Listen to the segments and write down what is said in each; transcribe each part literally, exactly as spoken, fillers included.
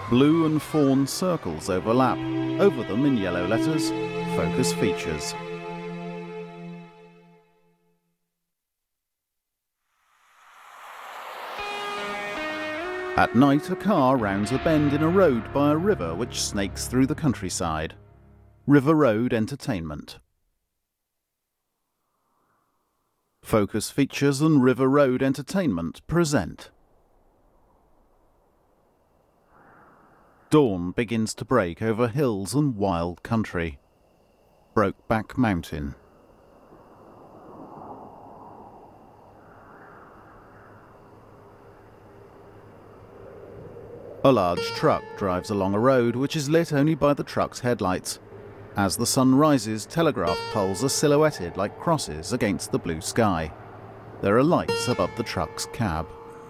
Blue and fawn circles overlap. Over them in yellow letters, Focus Features. At night, a car rounds a bend in a road by a river which snakes through the countryside. River Road Entertainment. Focus Features and River Road Entertainment present. Dawn begins to break over hills and wild country. Brokeback Mountain. A large truck drives along a road which is lit only by the truck's headlights. As the sun rises, telegraph poles are silhouetted like crosses against the blue sky. There are lights above the truck's cab.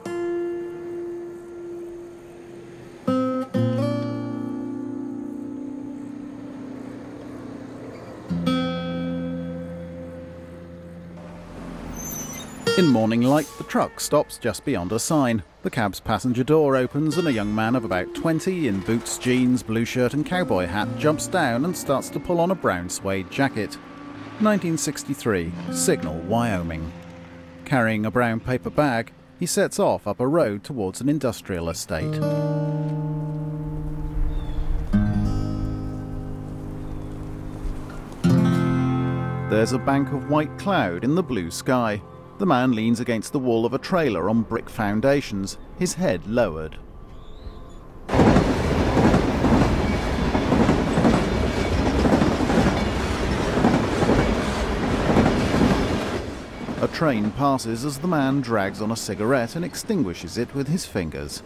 In morning light, the truck stops just beyond a sign. The cab's passenger door opens and a young man of about twenty in boots, jeans, blue shirt and cowboy hat jumps down and starts to pull on a brown suede jacket. nineteen sixty-three, Signal, Wyoming. Carrying a brown paper bag, he sets off up a road towards an industrial estate. There's a bank of white cloud in the blue sky. The man leans against the wall of a trailer on brick foundations, his head lowered. A train passes as the man drags on a cigarette and extinguishes it with his fingers.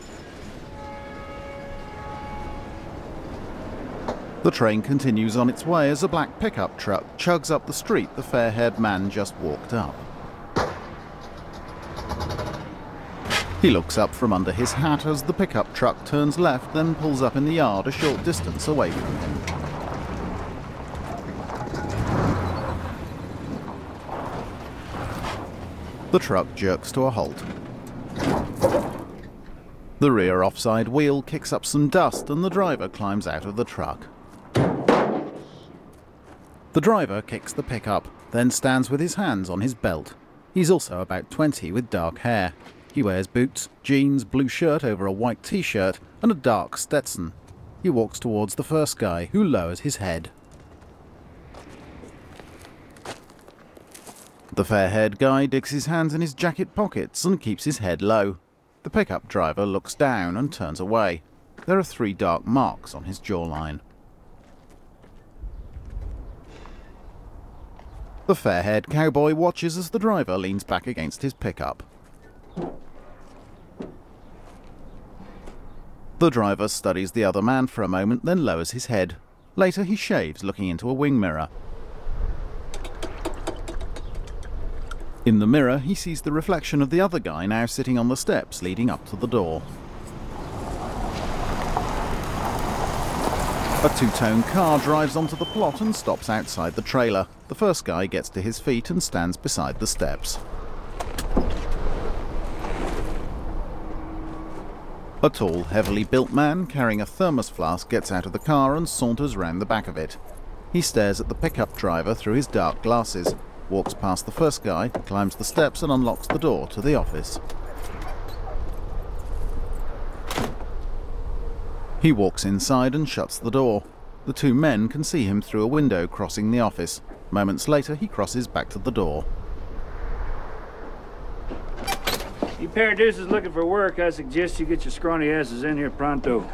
The train continues on its way as a black pickup truck chugs up the street the fair-haired man just walked up. He looks up from under his hat as the pickup truck turns left, then pulls up in the yard a short distance away from him. The truck jerks to a halt. The rear offside wheel kicks up some dust and the driver climbs out of the truck. The driver kicks the pickup, then stands with his hands on his belt. He's also about twenty with dark hair. He wears boots, jeans, blue shirt over a white t-shirt, and a dark Stetson. He walks towards the first guy, who lowers his head. The fair-haired guy digs his hands in his jacket pockets and keeps his head low. The pickup driver looks down and turns away. There are three dark marks on his jawline. The fair-haired cowboy watches as the driver leans back against his pickup. The driver studies the other man for a moment, then lowers his head. Later he shaves, looking into a wing mirror. In the mirror, he sees the reflection of the other guy now sitting on the steps leading up to the door. A two-tone car drives onto the plot and stops outside the trailer. The first guy gets to his feet and stands beside the steps. A tall, heavily built man carrying a thermos flask gets out of the car and saunters round the back of it. He stares at the pickup driver through his dark glasses, walks past the first guy, climbs the steps and unlocks the door to the office. He walks inside and shuts the door. The two men can see him through a window crossing the office. Moments later, he crosses back to the door. You pair of deuces looking for work, I suggest you get your scrawny asses in here pronto.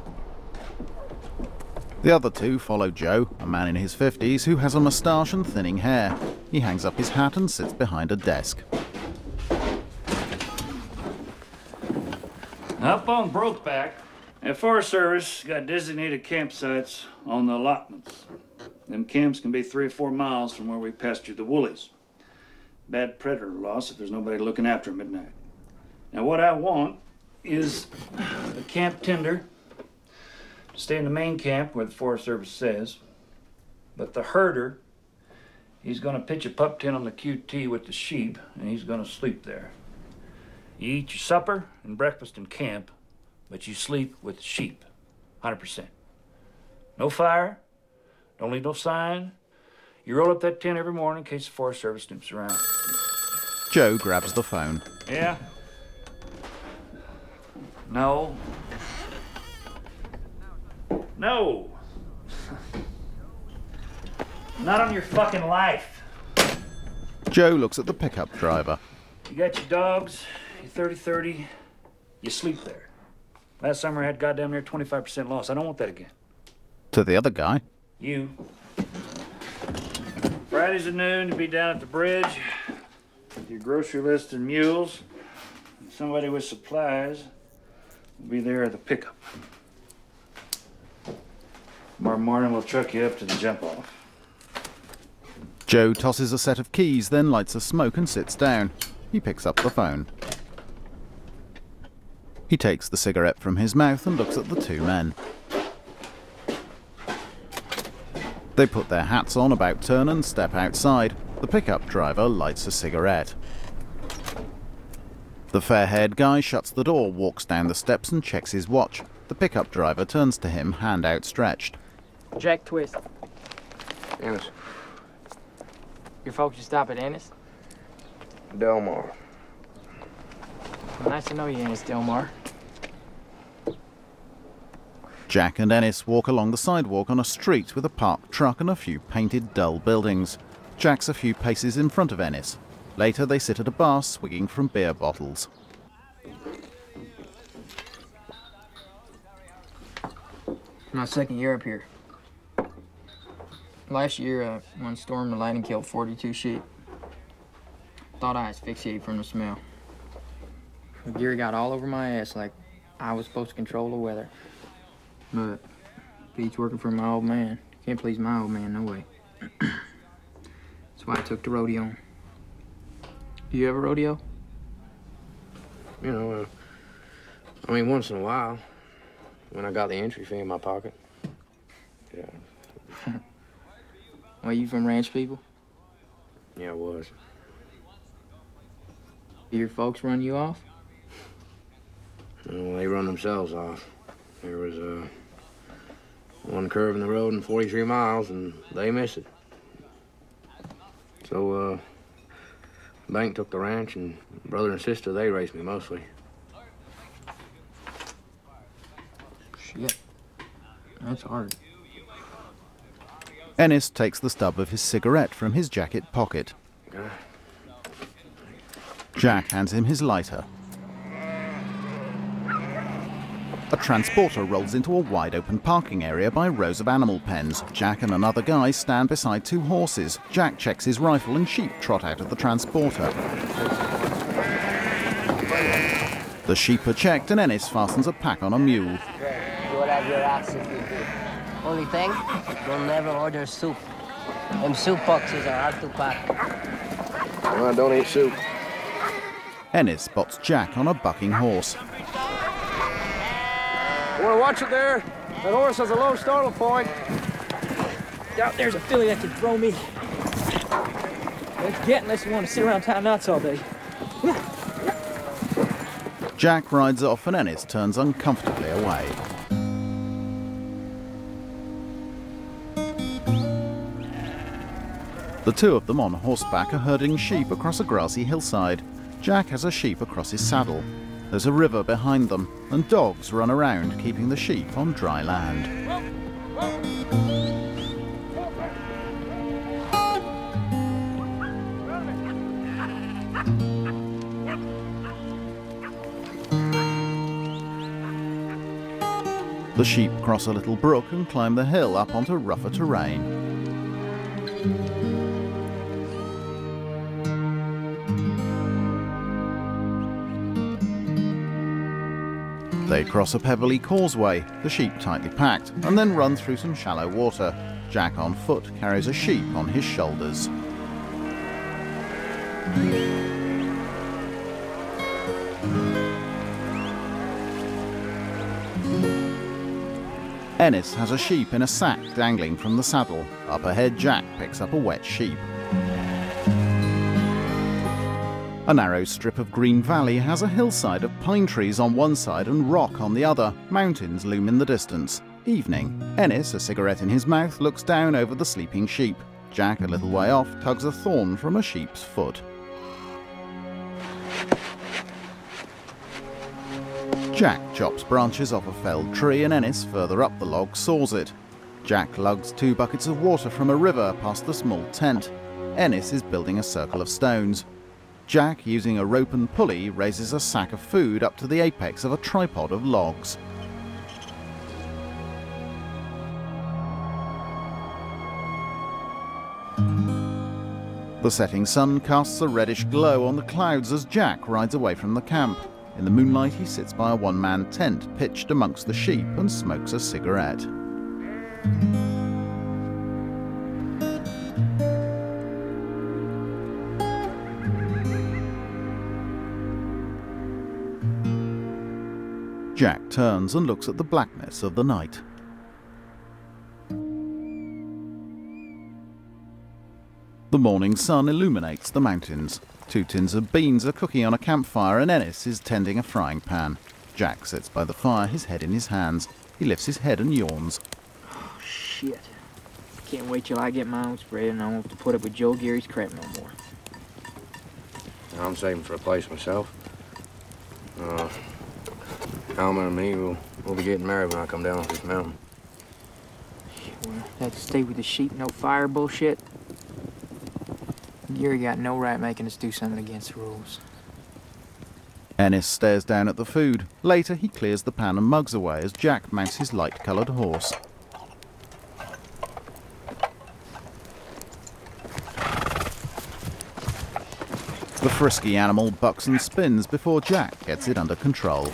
The other two follow Joe, a man in his fifties who has a moustache and thinning hair. He hangs up his hat and sits behind a desk. Up on Brokeback, the Forest Service got designated campsites on the allotments. Them camps can be three or four miles from where we pasture the woolies. Bad predator loss if there's nobody looking after them at night. Now what I want is a camp tender to stay in the main camp where the Forest Service says, but the herder, he's gonna pitch a pup tent on the Q T with the sheep and he's gonna sleep there. You eat your supper and breakfast in camp, but you sleep with sheep, one hundred percent. No fire, don't leave no sign. You roll up that tent every morning in case the Forest Service snoops around. Joe grabs the phone. Yeah? No. No. Not on your fucking life. Joe looks at the pickup driver. You got your dogs, your thirty thirty, you sleep there. Last summer I had goddamn near twenty-five percent loss. I don't want that again. To the other guy. You. Fridays at noon to be down at the bridge. Your grocery list and mules. And somebody with supplies will be there at the pickup. Tomorrow morning we'll truck you up to the jump off. Joe tosses a set of keys, then lights a smoke and sits down. He picks up the phone. He takes the cigarette from his mouth and looks at the two men. They put their hats on about turn and step outside. The pickup driver lights a cigarette. The fair-haired guy shuts the door, walks down the steps and checks his watch. The pickup driver turns to him, hand outstretched. Jack Twist. Ennis. Your folks just stop at Ennis? Delmar. Well, nice to know you, Ennis Delmar. Jack and Ennis walk along the sidewalk on a street with a parked truck and a few painted dull buildings. Jack's a few paces in front of Ennis. Later they sit at a bar swigging from beer bottles. My second year up here. Last year, uh, one storm and lightning killed forty-two sheep. Thought I asphyxiated from the smell. Gear got all over my ass like I was supposed to control the weather. But Pete's working for my old man. Can't please my old man, no way. That's why I took the rodeo. Do you ever rodeo? You know, uh, I mean, once in a while, when I got the entry fee in my pocket. Yeah. Well, you from ranch people? Yeah, it was. Do your folks run you off? Well, they run themselves off. There was uh, one curve in the road in forty-three miles, and they missed it. So, uh, bank took the ranch, and brother and sister, they raised me mostly. Shit. That's hard. Ennis takes the stub of his cigarette from his jacket pocket. Okay. Jack hands him his lighter. A transporter rolls into a wide-open parking area by rows of animal pens. Jack and another guy stand beside two horses. Jack checks his rifle and sheep trot out of the transporter. The sheep are checked and Ennis fastens a pack on a mule. You will have your ass if you do. Only thing, don't never order soup. Them soup boxes are hard to pack. Well, I don't eat soup. Ennis spots Jack on a bucking horse. You want to watch it there? That horse has a low startle point. Doubt there's a filly that can throw me. Let's get unless you want to sit around tying knots all day. Jack rides off and Ennis turns uncomfortably away. The two of them on horseback are herding sheep across a grassy hillside. Jack has a sheep across his saddle. There's a river behind them, and dogs run around, keeping the sheep on dry land. The sheep cross a little brook and climb the hill up onto rougher terrain. They cross a pebbly causeway, the sheep tightly packed, and then run through some shallow water. Jack on foot carries a sheep on his shoulders. Ennis has a sheep in a sack dangling from the saddle. Up ahead, Jack picks up a wet sheep. A narrow strip of green valley has a hillside of pine trees on one side and rock on the other. Mountains loom in the distance. Evening. Ennis, a cigarette in his mouth, looks down over the sleeping sheep. Jack, a little way off, tugs a thorn from a sheep's foot. Jack chops branches off a felled tree and Ennis, further up the log, saws it. Jack lugs two buckets of water from a river past the small tent. Ennis is building a circle of stones. Jack, using a rope and pulley, raises a sack of food up to the apex of a tripod of logs. The setting sun casts a reddish glow on the clouds as Jack rides away from the camp. In the moonlight, he sits by a one-man tent pitched amongst the sheep and smokes a cigarette. Jack turns and looks at the blackness of the night. The morning sun illuminates the mountains. Two tins of beans are cooking on a campfire and Ennis is tending a frying pan. Jack sits by the fire, his head in his hands. He lifts his head and yawns. Oh, shit. Can't wait till I get my own spread and I won't have to put up with Joe Gary's crap no more. I'm saving for a place myself. Uh, Alma and me, we'll, we'll be getting married when I come down off this mountain. Well, have to stay with the sheep, no fire bullshit. Gary got no right making us do something against the rules. Ennis stares down at the food. Later, he clears the pan and mugs away as Jack mounts his light-coloured horse. The frisky animal bucks and spins before Jack gets it under control.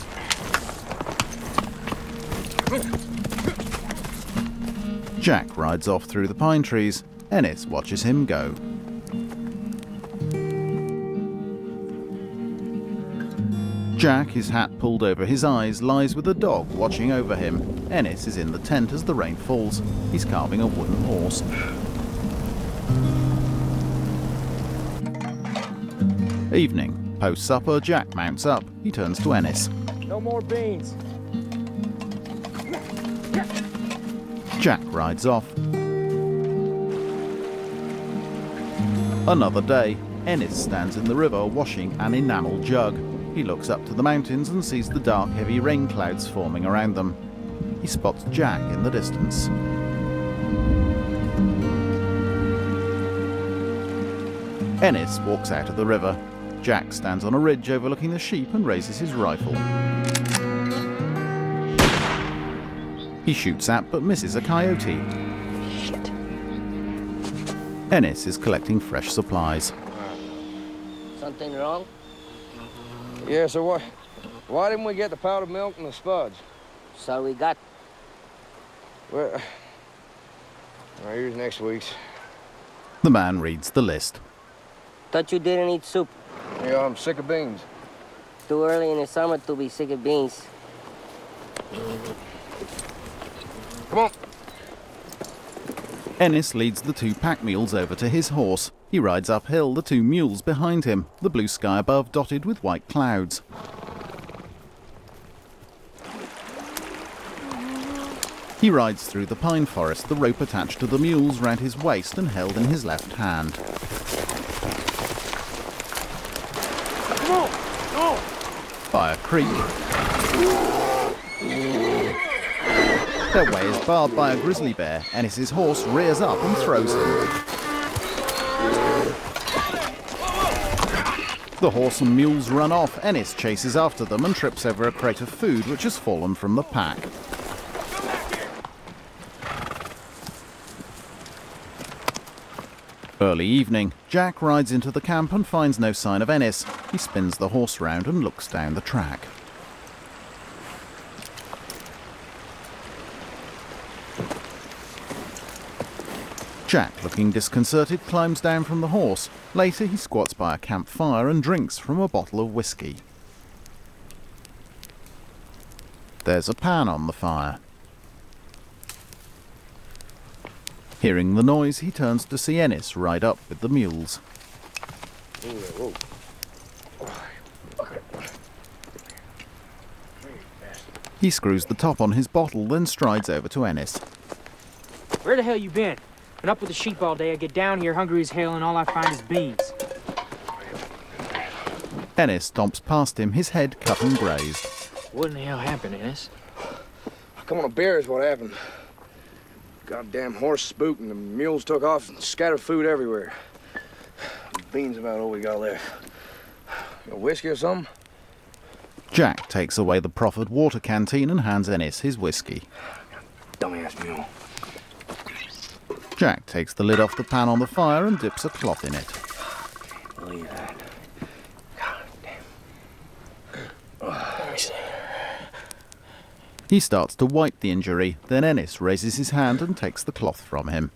Jack rides off through the pine trees. Ennis watches him go. Jack, his hat pulled over his eyes, lies with a dog watching over him. Ennis is in the tent as the rain falls. He's carving a wooden horse. Evening. Post-supper, Jack mounts up. He turns to Ennis. No more beans. Jack rides off. Another day. Ennis stands in the river washing an enamel jug. He looks up to the mountains and sees the dark, heavy rain clouds forming around them. He spots Jack in the distance. Ennis walks out of the river. Jack stands on a ridge overlooking the sheep and raises his rifle. He shoots at but misses a coyote. Shit. Ennis is collecting fresh supplies. Something wrong? Yeah, so why, why didn't we get the powdered milk and the spuds? So we got. Well, well, here's next week's. The man reads the list. Thought you didn't eat soup. Yeah, I'm sick of beans. Too early in the summer to be sick of beans. Come on. Ennis leads the two pack mules over to his horse. He rides uphill, the two mules behind him, the blue sky above dotted with white clouds. He rides through the pine forest, the rope attached to the mules round his waist and held in his left hand. Come on! Go! By a creek, their way is barred by a grizzly bear. Ennis's horse rears up and throws him. The horse and mules run off. Ennis chases after them and trips over a crate of food which has fallen from the pack. Early evening. Jack rides into the camp and finds no sign of Ennis. He spins the horse round and looks down the track. Jack, looking disconcerted, climbs down from the horse. Later, he squats by a campfire and drinks from a bottle of whiskey. There's a pan on the fire. Hearing the noise, he turns to see Ennis ride up with the mules. Ooh, whoa. He screws the top on his bottle, then strides over to Ennis. Where the hell you been? Been up with the sheep all day. I get down here hungry as hell and all I find is beans. Ennis stomps past him, his head cut and grazed. What in the hell happened, Ennis? Come on a bear is what happened. Goddamn horse spooked and the mules took off and scattered food everywhere. The beans about all we got left. A whiskey or something? Jack takes away the proffered water canteen and hands Ennis his whiskey. Dumbass mule. Jack takes the lid off the pan on the fire and dips a cloth in it. Believe that. God damn. Oh, let me see. He starts to wipe the injury, then Ennis raises his hand and takes the cloth from him.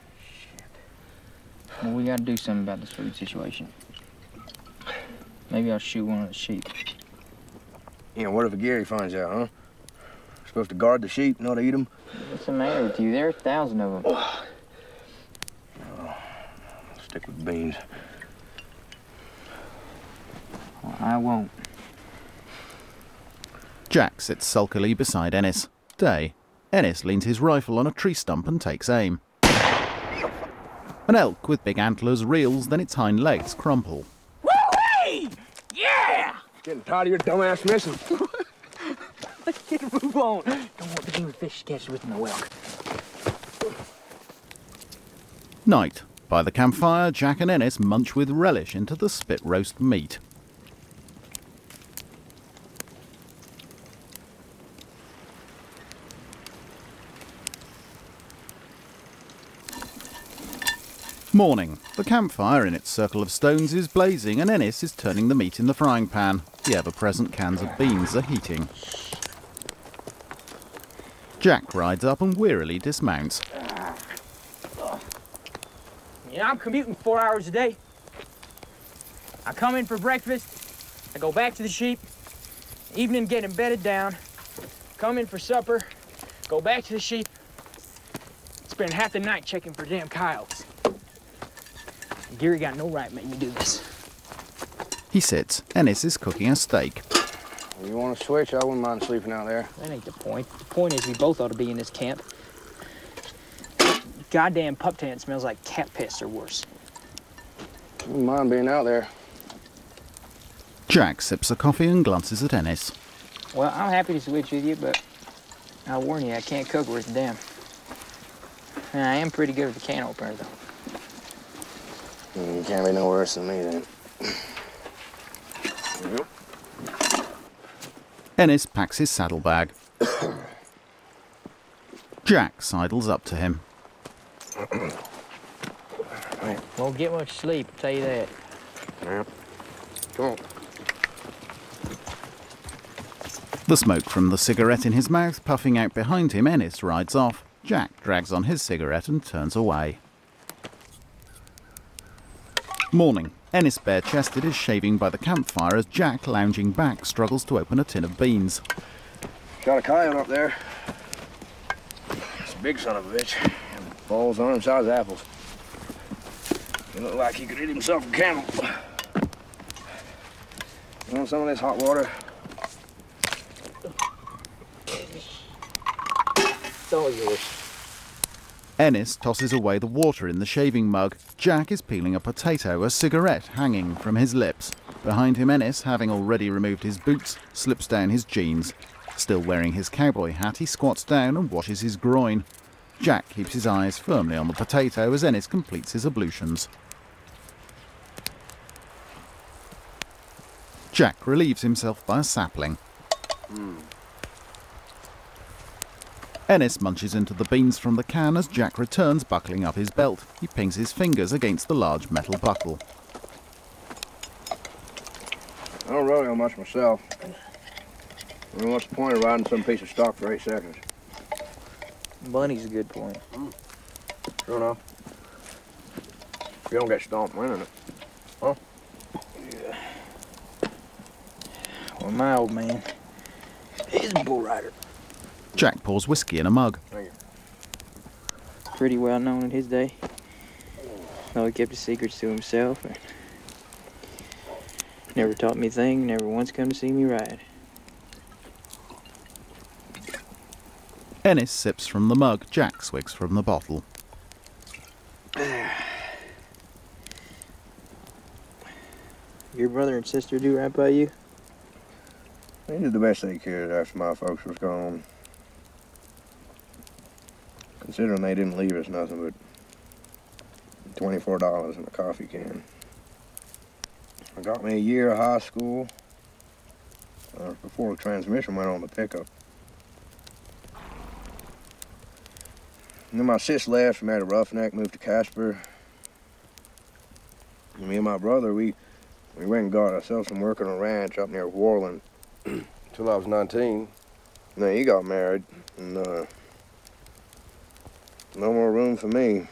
Well, we gotta do something about this food situation. Maybe I'll shoot one of the sheep. You know, what if Gary finds out, huh? We're supposed to guard the sheep, not eat them? What's the matter with you? There are a thousand of them. Oh. Oh, I'll stick with beans. Well, I won't. Jack sits sulkily beside Ennis. Day. Ennis leans his rifle on a tree stump and takes aim. An elk with big antlers reels, then its hind legs crumple. Woo-wee! Yeah! Getting tired of your dumbass missing. Let's get a move on. Don't want the demon fish catch with no elk. Night. By the campfire, Jack and Ennis munch with relish into the spit roast meat. Morning. The campfire in its circle of stones is blazing and Ennis is turning the meat in the frying pan. The ever-present cans of beans are heating. Jack rides up and wearily dismounts. Yeah, I'm commuting four hours a day. I come in for breakfast, I go back to the sheep, evening getting bedded down, come in for supper, go back to the sheep, spend half the night checking for damn coyotes. Gary got no right making me do this. He sits. Ennis is cooking a steak. If you want to switch, I wouldn't mind sleeping out there. That ain't the point. The point is we both ought to be in this camp. Goddamn pup tent smells like cat piss or worse. I wouldn't mind being out there. Jack sips a coffee and glances at Ennis. Well, I'm happy to switch with you, but I'll warn you, I can't cook worth a damn. And I am pretty good with the can opener, though. You can't be no worse than me, then. Yep. Ennis packs his saddlebag. Jack sidles up to him. Won't get much sleep, I'll tell you that. Yep. Come on. The smoke from the cigarette in his mouth puffing out behind him, Ennis rides off. Jack drags on his cigarette and turns away. Morning. Ennis, bare-chested, is shaving by the campfire as Jack, lounging back, struggles to open a tin of beans. Got a coyote up there. It's a big son of a bitch. Balls on him size apples. He looked like he could eat himself a camel. You want some of this hot water? It's all yours. Ennis tosses away the water in the shaving mug. Jack is peeling a potato, a cigarette hanging from his lips. Behind him, Ennis, having already removed his boots, slips down his jeans. Still wearing his cowboy hat, he squats down and washes his groin. Jack keeps his eyes firmly on the potato as Ennis completes his ablutions. Jack relieves himself by a sapling. Mm. Ennis munches into the beans from the can as Jack returns, buckling up his belt. He pings his fingers against the large metal buckle. I don't rodeo much myself. I mean, what's the point of riding some piece of stock for eight seconds? Bunny's a good point. Mm. Sure enough. You don't get stomped winning it. Huh? Yeah. Well, my old man, he's a bull rider. Jack pours whiskey in a mug. Thank you. Pretty well known in his day. Though he kept his secrets to himself. And Never taught me a thing, never once come to see me ride. Ennis sips from the mug, Jack swigs from the bottle. Your brother and sister do right by you? They did the best they could after my folks was gone. Considering they didn't leave us nothing but twenty-four dollars in a coffee can. I got me a year of high school uh, before the transmission went on the pickup. And then my sis left, married a roughneck, moved to Casper. And me and my brother, we we went and got ourselves some work on a ranch up near Warland till I was nineteen. And then he got married, and uh, no more room for me.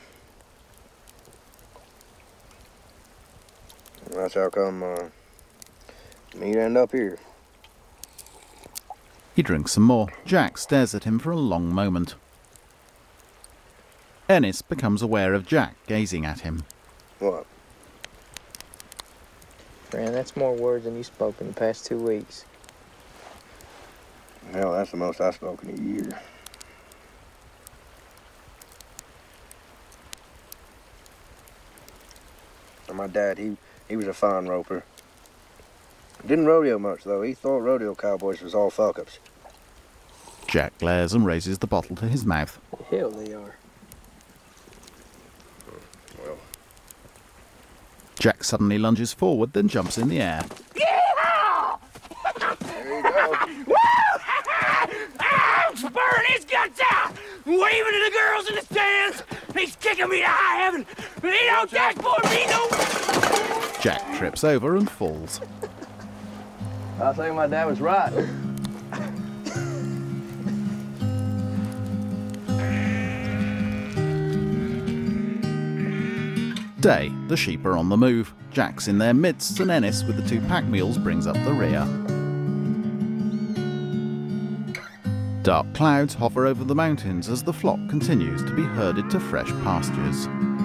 And that's how come uh, me'd end up here. He drinks some more. Jack stares at him for a long moment. Ennis becomes aware of Jack gazing at him. What? Fran, that's more words than you spoke in the past two weeks. Hell, that's the most I've spoken in a year. And my dad, he, he was a fine roper. Didn't rodeo much, though. He thought rodeo cowboys was all fuck-ups. Jack glares and raises the bottle to his mouth. The hell they are. Well, Jack suddenly lunges forward, then jumps in the air. there you go. I'm spurring his guts out, waving to the girls in the stands. He's kicking me to high heaven, but he don't dashboard me no. Jack trips over and falls. I think my dad was right. Day. The sheep are on the move. Jack's in their midst, and Ennis with the two pack mules brings up the rear. Dark clouds hover over the mountains as the flock continues to be herded to fresh pastures.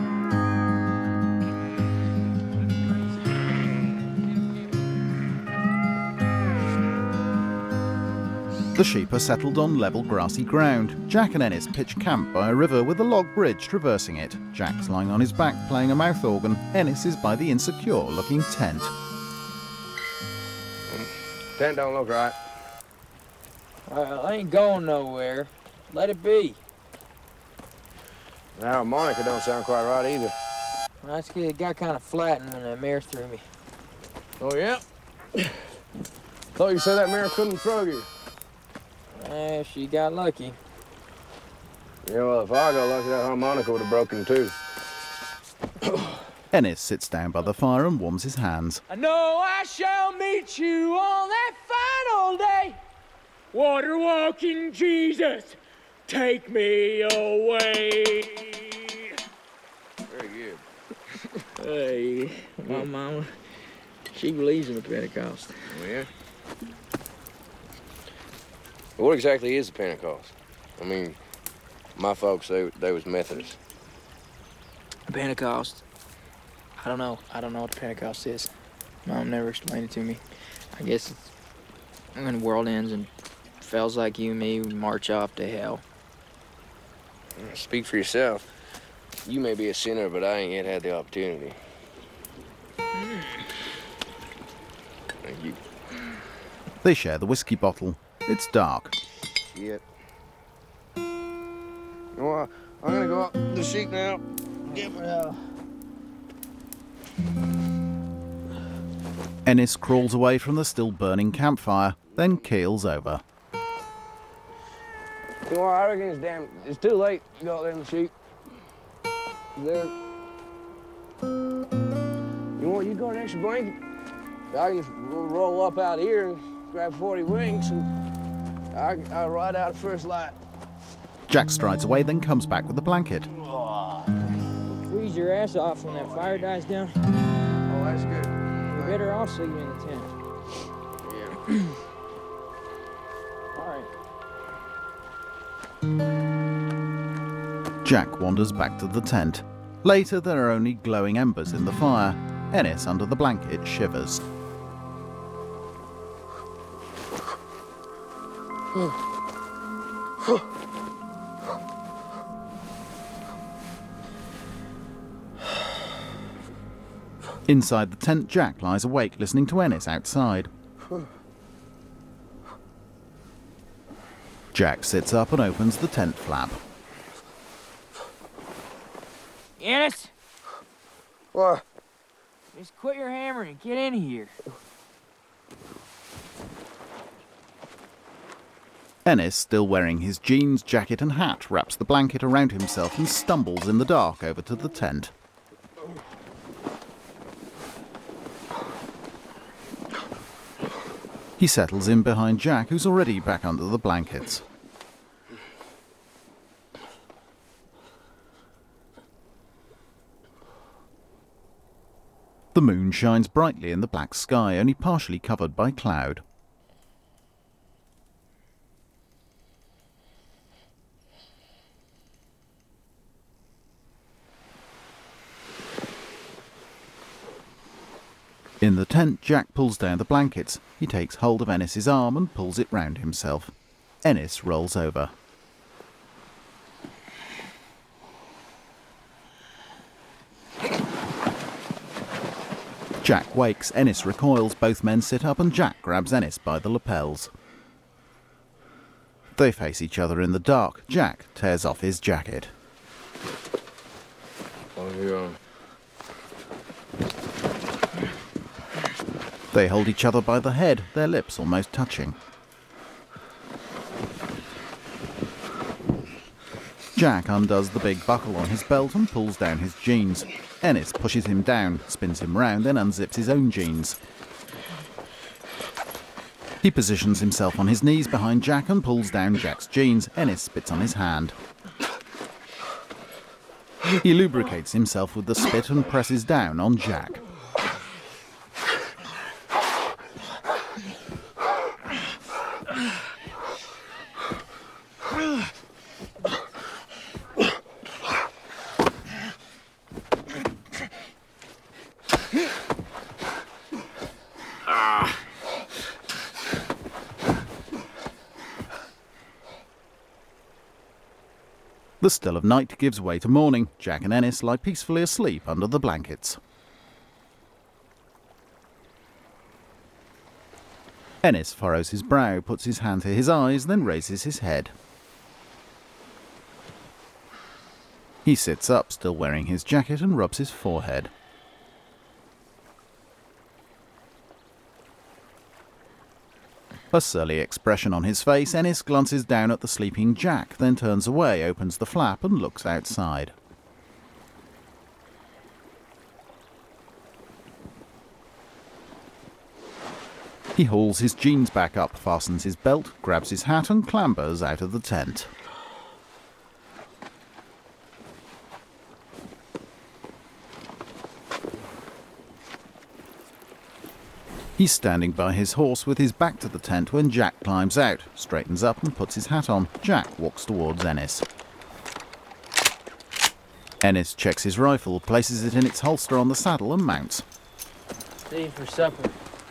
The sheep are settled on level grassy ground. Jack and Ennis pitch camp by a river with a log bridge traversing it. Jack's lying on his back playing a mouth organ. Ennis is by the insecure-looking tent. Tent don't look right. Well, I ain't going nowhere. Let it be. The harmonica don't sound quite right either. That's good. It got kind of flattened when that mare threw me. Oh, yeah? Thought you said that mare couldn't throw you. Eh, she got lucky. Yeah, well, if I got lucky, that harmonica would have broken too. Ennis sits down by the fire and warms his hands. I know I shall meet you on that final day. Water walking Jesus, take me away. Very good. Hey, my mama, she believes in the Pentecost. Oh, yeah? What exactly is the Pentecost? I mean, my folks, they, they was Methodists. Pentecost. I don't know. I don't know what the Pentecost is. Mom never explained it to me. I guess it's when the world ends and fellas like you and me march off to hell. Speak for yourself. You may be a sinner, but I ain't yet had the opportunity. Mm. Thank you. They share the whiskey bottle. It's dark. Shit. You know what? I'm gonna go up the sheep now. Get my uh, Ennis crawls away from the still burning campfire, then keels over. You know what? I reckon it's damn. It's too late to go out there in the sheep. There. You know what? You got an extra blanket? I can just roll up out here and grab forty winks and I I ride out at first light. Jack strides away, then comes back with a blanket. Freeze your ass off when that fire dies down. Oh, that's good. We better all see you in the tent. Yeah. All right. Jack wanders back to the tent. Later, there are only glowing embers in the fire. Ennis, under the blanket, shivers. Inside the tent, Jack lies awake, listening to Ennis outside. Jack sits up and opens the tent flap. Ennis, What? just quit your hammering and get in here. Ennis, still wearing his jeans, jacket and hat, wraps the blanket around himself and stumbles in the dark over to the tent. He settles in behind Jack, who's already back under the blankets. The moon shines brightly in the black sky, only partially covered by cloud. In the tent, Jack pulls down the blankets. He takes hold of Ennis's arm and pulls it round himself. Ennis rolls over. Jack wakes, Ennis recoils, both men sit up and Jack grabs Ennis by the lapels. They face each other in the dark. Jack tears off his jacket. Oh, yeah. They hold each other by the head, their lips almost touching. Jack undoes the big buckle on his belt and pulls down his jeans. Ennis pushes him down, spins him round, then unzips his own jeans. He positions himself on his knees behind Jack and pulls down Jack's jeans. Ennis spits on his hand. He lubricates himself with the spit and presses down on Jack. The still of night gives way to morning. Jack and Ennis lie peacefully asleep under the blankets. Ennis furrows his brow, puts his hand to his eyes, then raises his head. He sits up, still wearing his jacket, and rubs his forehead. A surly expression on his face, Ennis glances down at the sleeping Jack, then turns away, opens the flap and looks outside. He hauls his jeans back up, fastens his belt, grabs his hat and clambers out of the tent. He's standing by his horse with his back to the tent when Jack climbs out, straightens up and puts his hat on. Jack walks towards Ennis. Ennis checks his rifle, places it in its holster on the saddle and mounts. See you for supper.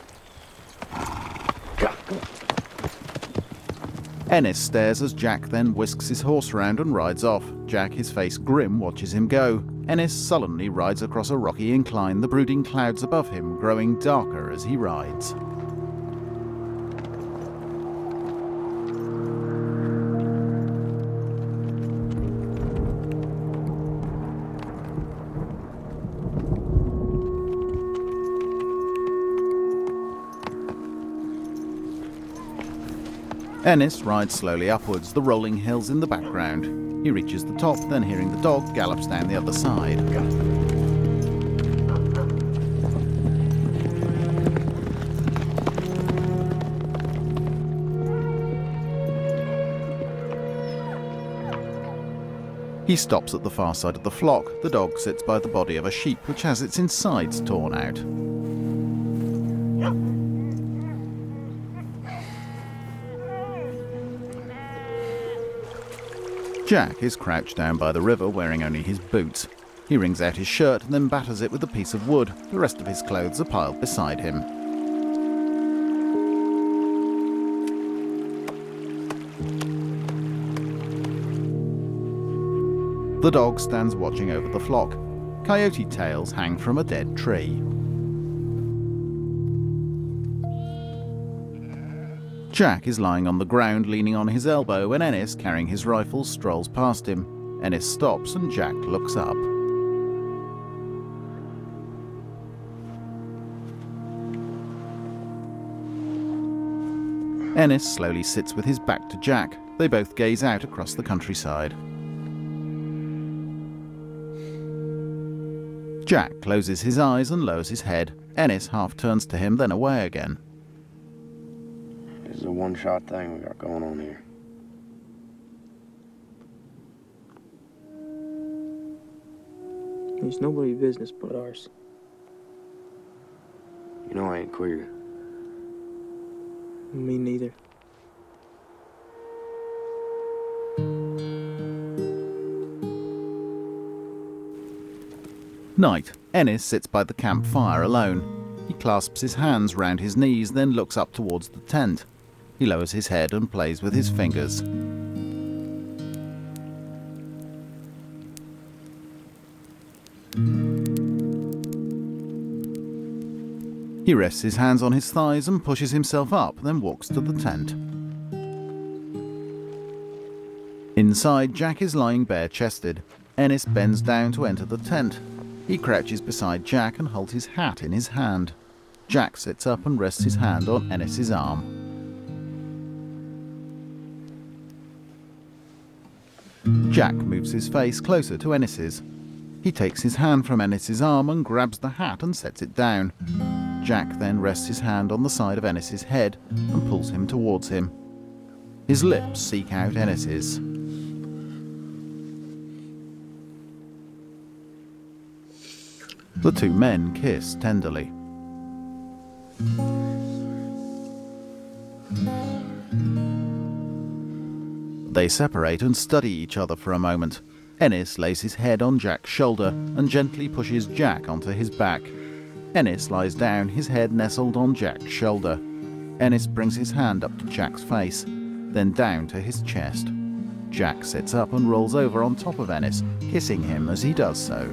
Ennis stares as Jack then whisks his horse round and rides off. Jack, his face grim, watches him go. Ennis sullenly rides across a rocky incline, the brooding clouds above him growing darker as he rides. Ennis rides slowly upwards, the rolling hills in the background. He reaches the top, then hearing the dog, gallops down the other side. He stops at the far side of the flock. The dog sits by the body of a sheep which has its insides torn out. Jack is crouched down by the river wearing only his boots. He wrings out his shirt and then batters it with a piece of wood. The rest of his clothes are piled beside him. The dog stands watching over the flock. Coyote tails hang from a dead tree. Jack is lying on the ground leaning on his elbow when Ennis, carrying his rifle, strolls past him. Ennis stops and Jack looks up. Ennis slowly sits with his back to Jack. They both gaze out across the countryside. Jack closes his eyes and lowers his head. Ennis half turns to him, then away again. This is a one-shot thing we got going on here. It's nobody's business but ours. You know I ain't queer. Me neither. Night. Ennis sits by the campfire alone. He clasps his hands round his knees, then looks up towards the tent. He lowers his head and plays with his fingers. He rests his hands on his thighs and pushes himself up, then walks to the tent. Inside, Jack is lying bare-chested. Ennis bends down to enter the tent. He crouches beside Jack and holds his hat in his hand. Jack sits up and rests his hand on Ennis's arm. Jack moves his face closer to Ennis's. He takes his hand from Ennis's arm and grabs the hat and sets it down. Jack then rests his hand on the side of Ennis's head and pulls him towards him. His lips seek out Ennis's. The two men kiss tenderly. They separate and study each other for a moment. Ennis lays his head on Jack's shoulder and gently pushes Jack onto his back. Ennis lies down, his head nestled on Jack's shoulder. Ennis brings his hand up to Jack's face, then down to his chest. Jack sits up and rolls over on top of Ennis, kissing him as he does so.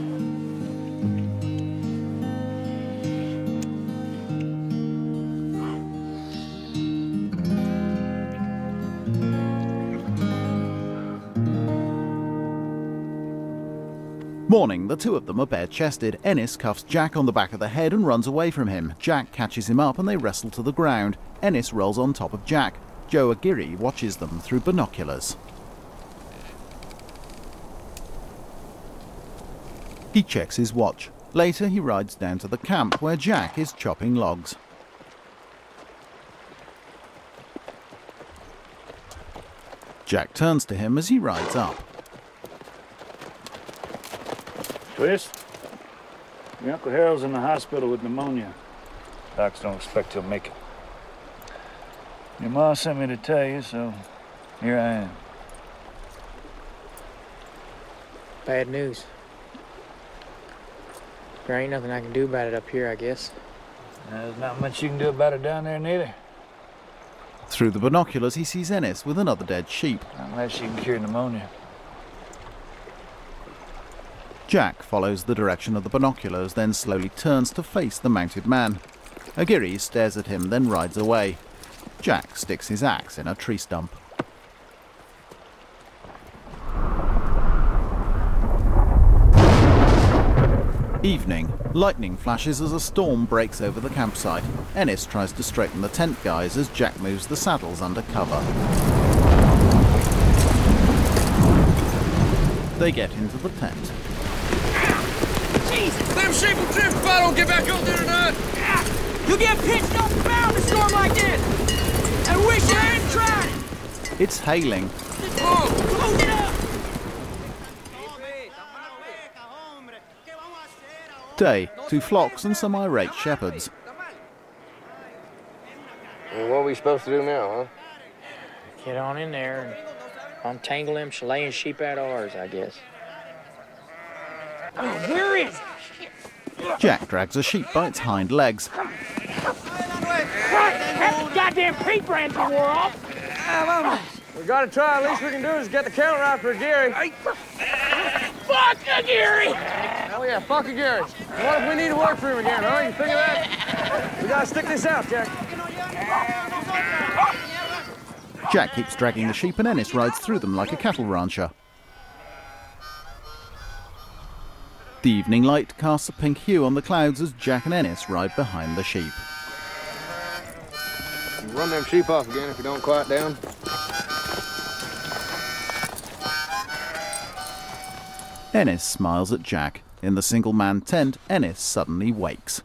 Morning, the two of them are bare-chested. Ennis cuffs Jack on the back of the head and runs away from him. Jack catches him up and they wrestle to the ground. Ennis rolls on top of Jack. Joe Aguirre watches them through binoculars. He checks his watch. Later, he rides down to the camp where Jack is chopping logs. Jack turns to him as he rides up. Twist, your Uncle Harold's in the hospital with pneumonia. Docs don't expect he'll make it. Your ma sent me to tell you, so here I am. Bad news. There ain't nothing I can do about it up here, I guess. There's not much you can do about it down there, neither. Through the binoculars, he sees Ennis with another dead sheep. Unless you can cure pneumonia. Jack follows the direction of the binoculars, then slowly turns to face the mounted man. Aguirre stares at him, then rides away. Jack sticks his axe in a tree stump. Evening. Lightning flashes as a storm breaks over the campsite. Ennis tries to straighten the tent guys as Jack moves the saddles under cover. They get into the tent. Jesus! Them sheep will drift if I don't get back up there tonight! You get pitched off the bow in a storm like this! I wish I hadn't tried it! It's hailing. Oh! Hold it up! Day, two flocks and some irate shepherds. Well, what are we supposed to do now, huh? Get on in there and untangle them Chilean sheep out of ours, I guess. Oh, where is it? Jack drags a sheep by its hind legs. That goddamn paint brands wore off! We gotta try. Least we can do is get the count right for Gary. Hey. Fuck a Gary! Oh yeah, fuck a Gary. What if we need to work for him again, huh? You think of that? We gotta stick this out, Jack. Jack keeps dragging the sheep and Ennis rides through them like a cattle rancher. The evening light casts a pink hue on the clouds as Jack and Ennis ride behind the sheep. You run them sheep off again if you don't quiet down. Ennis smiles at Jack. In the single-man tent, Ennis suddenly wakes.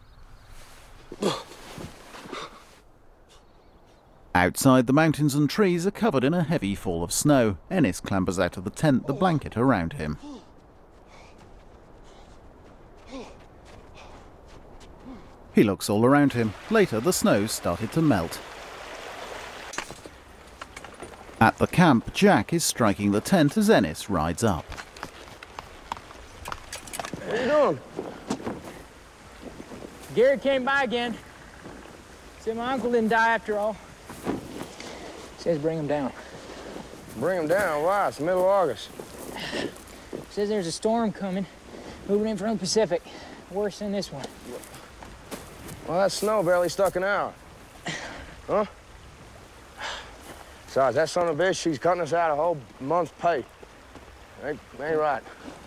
Outside, the mountains and trees are covered in a heavy fall of snow. Ennis clambers out of the tent, the blanket around him. He looks all around him. Later, the snow started to melt. At the camp, Jack is striking the tent as Ennis rides up. What are you doing? Gary came by again. Said my uncle didn't die after all. Says bring him down. Bring him down? Why? It's the middle of August. Says there's a storm coming, moving in from the Pacific. Worse than this one. Well, that snow barely stuck an hour. Huh? Besides, that son of a bitch, she's cutting us out a whole month's pay. Ain't, ain't right.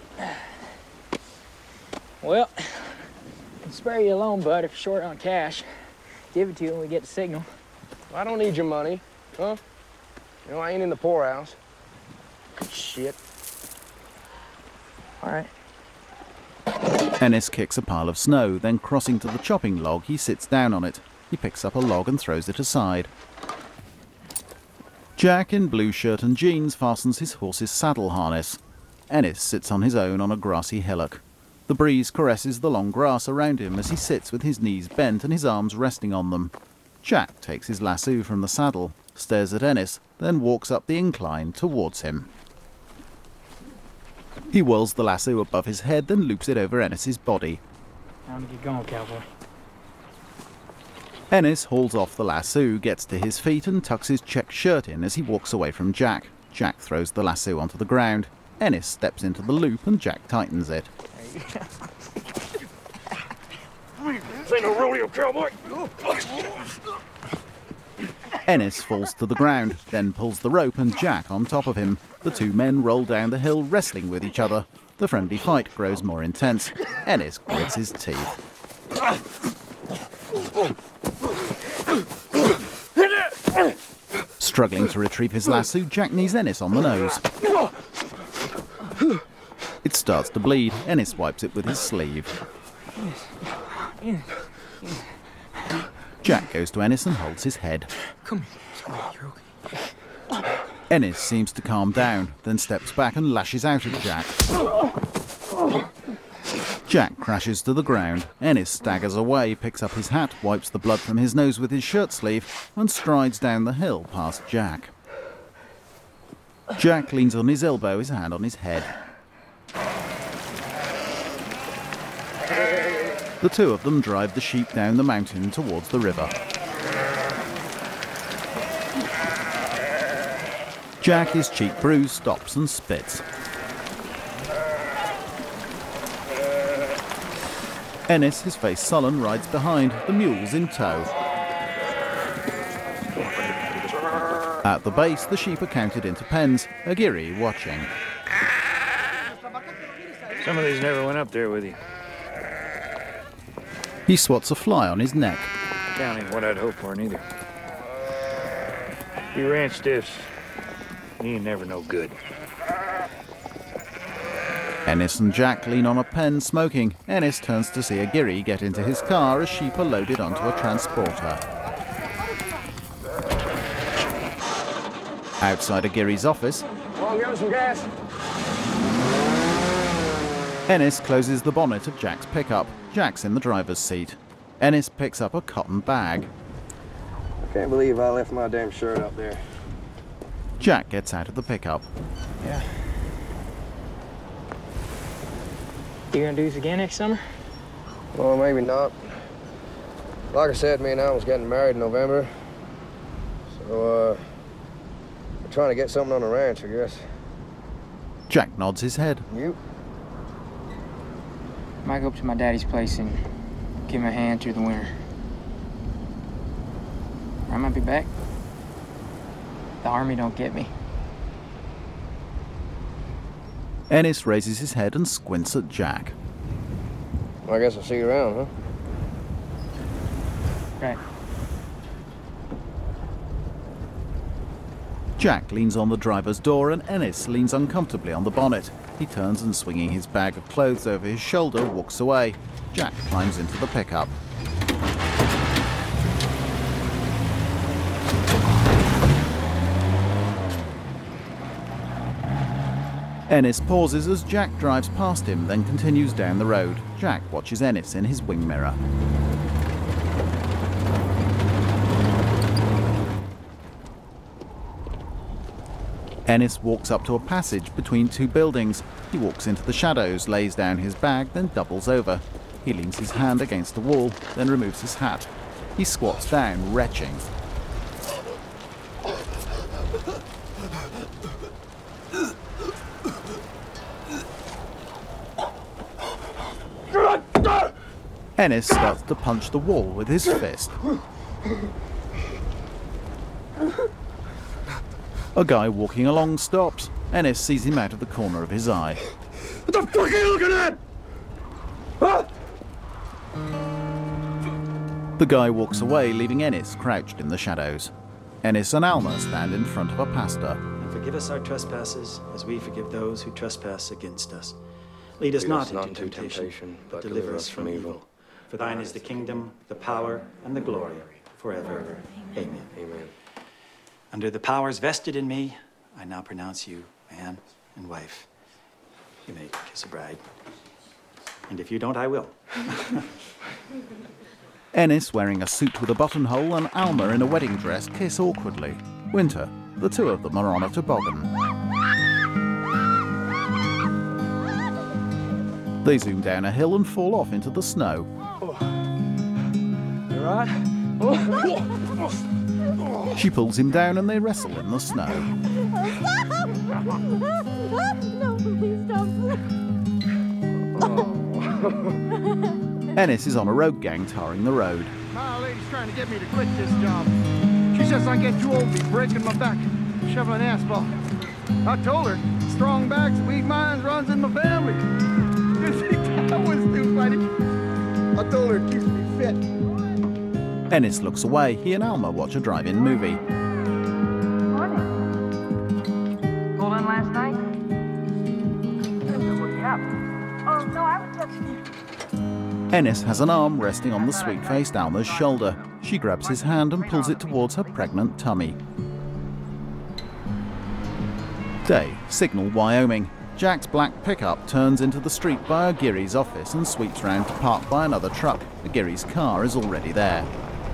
Well, I'll spare you alone, bud, if you're short on cash. Give it to you when we get the signal. I don't need your money, huh? You know, I ain't in the poorhouse. Shit. All right. Ennis kicks a pile of snow, then crossing to the chopping log, he sits down on it. He picks up a log and throws it aside. Jack, in blue shirt and jeans, fastens his horse's saddle harness. Ennis sits on his own on a grassy hillock. The breeze caresses the long grass around him as he sits with his knees bent and his arms resting on them. Jack takes his lasso from the saddle, stares at Ennis, then walks up the incline towards him. He whirls the lasso above his head, then loops it over Ennis's body. Time to get going, cowboy. Ennis hauls off the lasso, gets to his feet and tucks his checked shirt in as he walks away from Jack. Jack throws the lasso onto the ground. Ennis steps into the loop and Jack tightens it. This ain't no rodeo, cowboy. Ennis falls to the ground, then pulls the rope and Jack on top of him. The two men roll down the hill, wrestling with each other. The friendly fight grows more intense. Ennis grits his teeth. Struggling to retrieve his lasso, Jack knees Ennis on the nose. It starts to bleed. Ennis wipes it with his sleeve. Jack goes to Ennis and holds his head. Come here. You're okay. Ennis seems to calm down, then steps back and lashes out at Jack. Jack crashes to the ground. Ennis staggers away, picks up his hat, wipes the blood from his nose with his shirt sleeve, and strides down the hill past Jack. Jack leans on his elbow, his hand on his head. The two of them drive the sheep down the mountain towards the river. Jack, his cheek bruised, stops and spits. Ennis, his face sullen, rides behind, the mules in tow. At the base, the sheep are counted into pens, Aguirre watching. Some of these never went up there with you. He swats a fly on his neck. Counting what I'd hope for, neither. You ranch stiffs, you ain't never no good. Ennis and Jack lean on a pen, smoking. Ennis turns to see Aguirre get into his car as sheep are loaded onto a transporter. Outside Aguirre's office, Come on, give us some gas. Ennis closes the bonnet of Jack's pickup. Jack's in the driver's seat. Ennis picks up a cotton bag. I can't believe I left my damn shirt up there. Jack gets out of the pickup. Yeah. You gonna do this again next summer? Well, maybe not. Like I said, me and I was getting married in November. So, uh, trying to get something on the ranch, I guess. Jack nods his head. You? Might go up to my daddy's place and give him a hand through the winter. I might be back. The army don't get me. Ennis raises his head and squints at Jack. Well, I guess I'll see you around, huh? Right. Jack leans on the driver's door and Ennis leans uncomfortably on the bonnet. He turns and, swinging his bag of clothes over his shoulder, walks away. Jack climbs into the pickup. Ennis pauses as Jack drives past him, then continues down the road. Jack watches Ennis in his wing mirror. Ennis walks up to a passage between two buildings. He walks into the shadows, lays down his bag, then doubles over. He leans his hand against the wall, then removes his hat. He squats down, retching. Ennis starts to punch the wall with his fist. A guy walking along stops. Ennis sees him out of the corner of his eye. What the fuck are you looking at? Huh? The guy walks away, leaving Ennis crouched in the shadows. Ennis and Alma stand in front of a pastor. And forgive us our trespasses, as we forgive those who trespass against us. Lead us Lead not us into not into temptation, temptation, but deliver us from evil. For thine is the kingdom, the power, and the glory, forever. Amen. Amen. Under the powers vested in me, I now pronounce you man and wife. You may kiss a bride. And if you don't, I will. Ennis, wearing a suit with a buttonhole, and Alma in a wedding dress, kiss awkwardly. Winter. The two of them are on a toboggan. They zoom down a hill and fall off into the snow. You all right? She pulls him down and they wrestle in the snow. No, please don't. Ennis is on a road gang tarring the road. My lady's trying to get me to quit this job. She says I get too old to be breaking my back, shoveling asphalt. I told her, strong backs and weak minds runs in my family. I was too funny. I told her it keeps me fit. Ennis looks away. He and Alma watch a drive-in movie. Morning. Pulled in last night? What happened? Oh, no, I was just... Ennis has an arm resting on the sweet-faced Alma's shoulder. She grabs his hand and pulls it towards her pregnant tummy. Day, Signal, Wyoming. Jack's black pickup turns into the street by Aguirre's office and sweeps round to park by another truck. Aguirre's car is already there.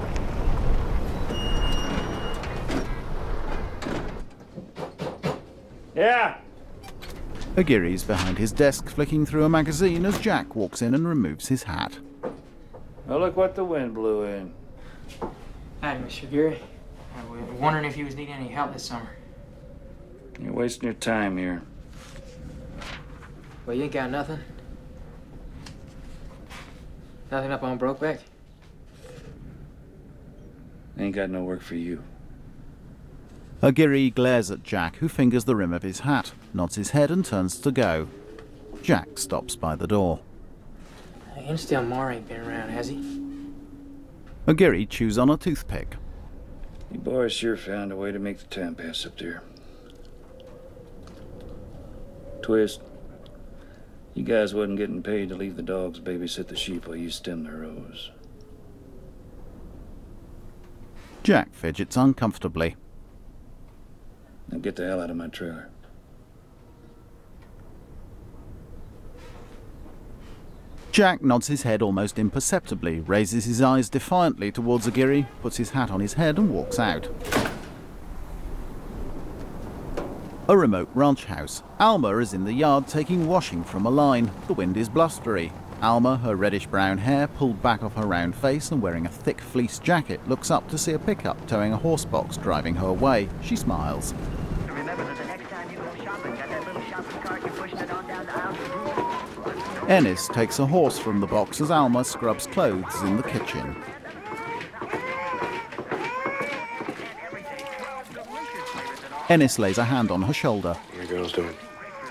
Yeah. Aguirre's behind his desk, flicking through a magazine as Jack walks in and removes his hat. Well, look what the wind blew in. Hi, Mister Aguirre. I was wondering if you was needing any help this summer. You're wasting your time here. Well, you ain't got nothing? Nothing up on Brokeback? Ain't got no work for you. Aguirre glares at Jack, who fingers the rim of his hat, nods his head and turns to go. Jack stops by the door. Instill Mar ain't been around, has he? Aguirre chews on a toothpick. You boys sure found a way to make the time pass up there. Twist. You guys wasn't getting paid to leave the dogs babysit the sheep while you stem their rows. Jack fidgets uncomfortably. Now get the hell out of my trailer. Jack nods his head almost imperceptibly, raises his eyes defiantly towards Aguirre, puts his hat on his head and walks out. A remote ranch house. Alma is in the yard taking washing from a line. The wind is blustery. Alma, her reddish-brown hair pulled back off her round face and wearing a thick fleece jacket, looks up to see a pickup towing a horse box driving her way. She smiles. Ennis takes a horse from the box as Alma scrubs clothes in the kitchen. Ennis lays a hand on her shoulder. How the girls doing?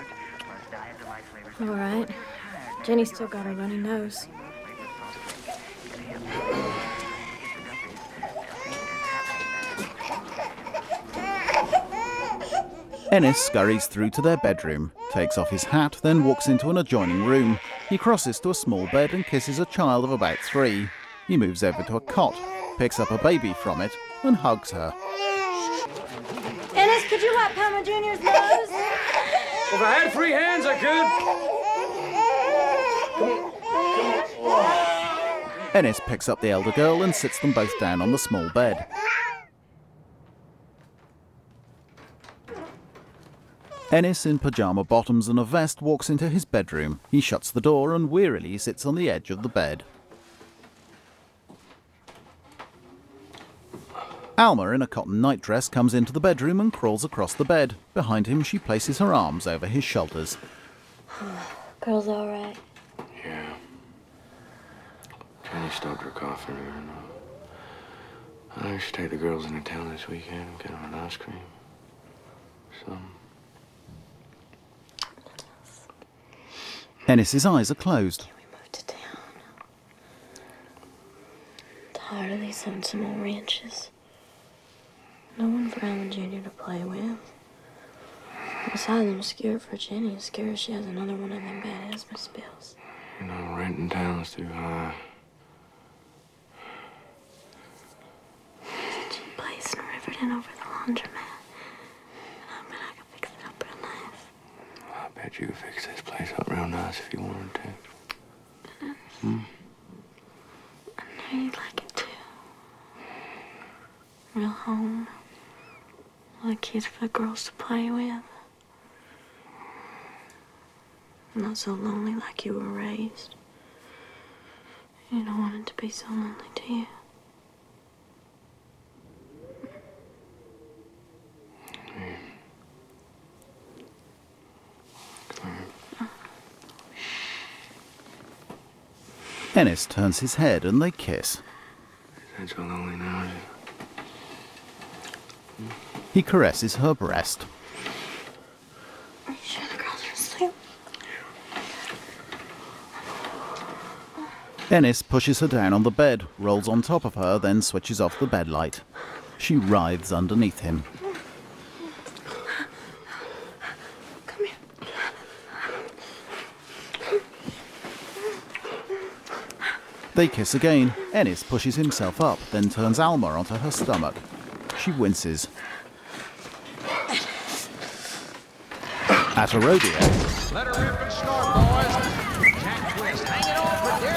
All right. Jenny's still got a runny nose. Ennis scurries through to their bedroom, takes off his hat, then walks into an adjoining room. He crosses to a small bed and kisses a child of about three. He moves over to a cot, picks up a baby from it, and hugs her. Ennis, could you wipe Palmer Junior's nose? If I had free hands, I could. Ennis picks up the elder girl and sits them both down on the small bed. Ennis, in pyjama bottoms and a vest, walks into his bedroom. He shuts the door and wearily sits on the edge of the bed. Alma, in a cotton nightdress, comes into the bedroom and crawls across the bed. Behind him, she places her arms over his shoulders. Girl's all right. Yeah. Jenny stopped her cough earlier. I should take the girls into town this weekend and get them an ice cream. Some. Ennis's eyes are closed. We moved to town. Tired of these sensible ranches. No one for Alan Junior to play with. Besides, I'm scared for Jenny. I'm scared she has another one of them bad asthma spills. You know, rent in town's too high. There's a cheap place in Riverdon over the laundromat. And I bet I could fix it up real nice. I bet you could fix this place up real nice if you wanted to. Hmm? I know you'd like it too. Real home. All the kids for the girls to play with. Not so lonely like you were raised. You don't want it to be so lonely, do you? Ennis turns his head and they kiss. Isn't so lonely now, is it? He caresses her breast. Are you sure the girls are asleep? Ennis pushes her down on the bed, rolls on top of her, then switches off the bed light. She writhes underneath him. Come here. They kiss again. Ennis pushes himself up, then turns Alma onto her stomach. She winces. At a rodeo, Let her rip and snort, boys. Jack Twist, hanging on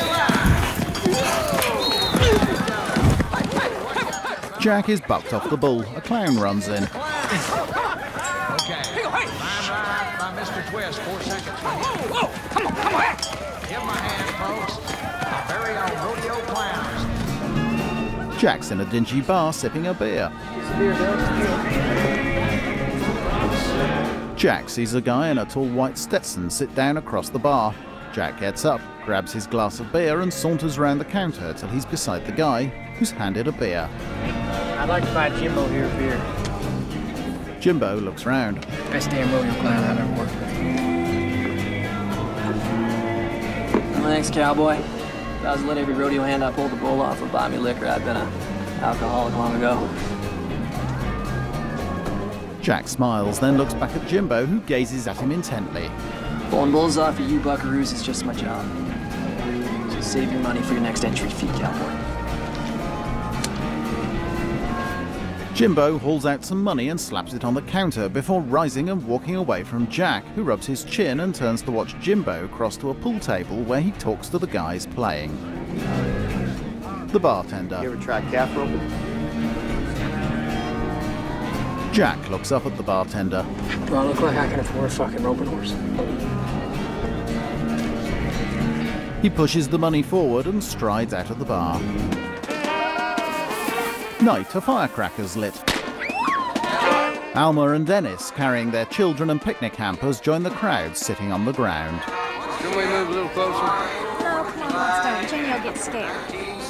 for dear life. Jack is bucked off the bull. A clown runs in. Okay. Line right by Mister Twist. Four seconds from you. Whoa, whoa. Come on, come on. Give him a hand, folks. Our very own rodeo clowns. Jack's in a dingy bar sipping a beer. Jack sees a guy in a tall white Stetson sit down across the bar. Jack gets up, grabs his glass of beer and saunters round the counter till he's beside the guy, who's handed a beer. I'd like to buy Jimbo here a beer. Jimbo looks round. Best damn rodeo clown I've ever worked with. Well, thanks, cowboy. If I was to let every rodeo hand I pulled the bull off would buy me liquor, I'd been an alcoholic long ago. Jack smiles, then looks back at Jimbo, who gazes at him intently. Pulling bulls off of you buckaroos is just my job. So save your money for your next entry fee, cowboy. Jimbo hauls out some money and slaps it on the counter before rising and walking away from Jack, who rubs his chin and turns to watch Jimbo cross to a pool table where he talks to the guys playing. The bartender. You ever tried calf roping? Jack looks up at the bartender. Do I look like I can afford a fucking roping horse? He pushes the money forward and strides out of the bar. Night, a firecracker's lit. Alma and Dennis, carrying their children and picnic hampers, join the crowd sitting on the ground. Can we move a little closer? No, come on, let's don't. Jenny will get scared.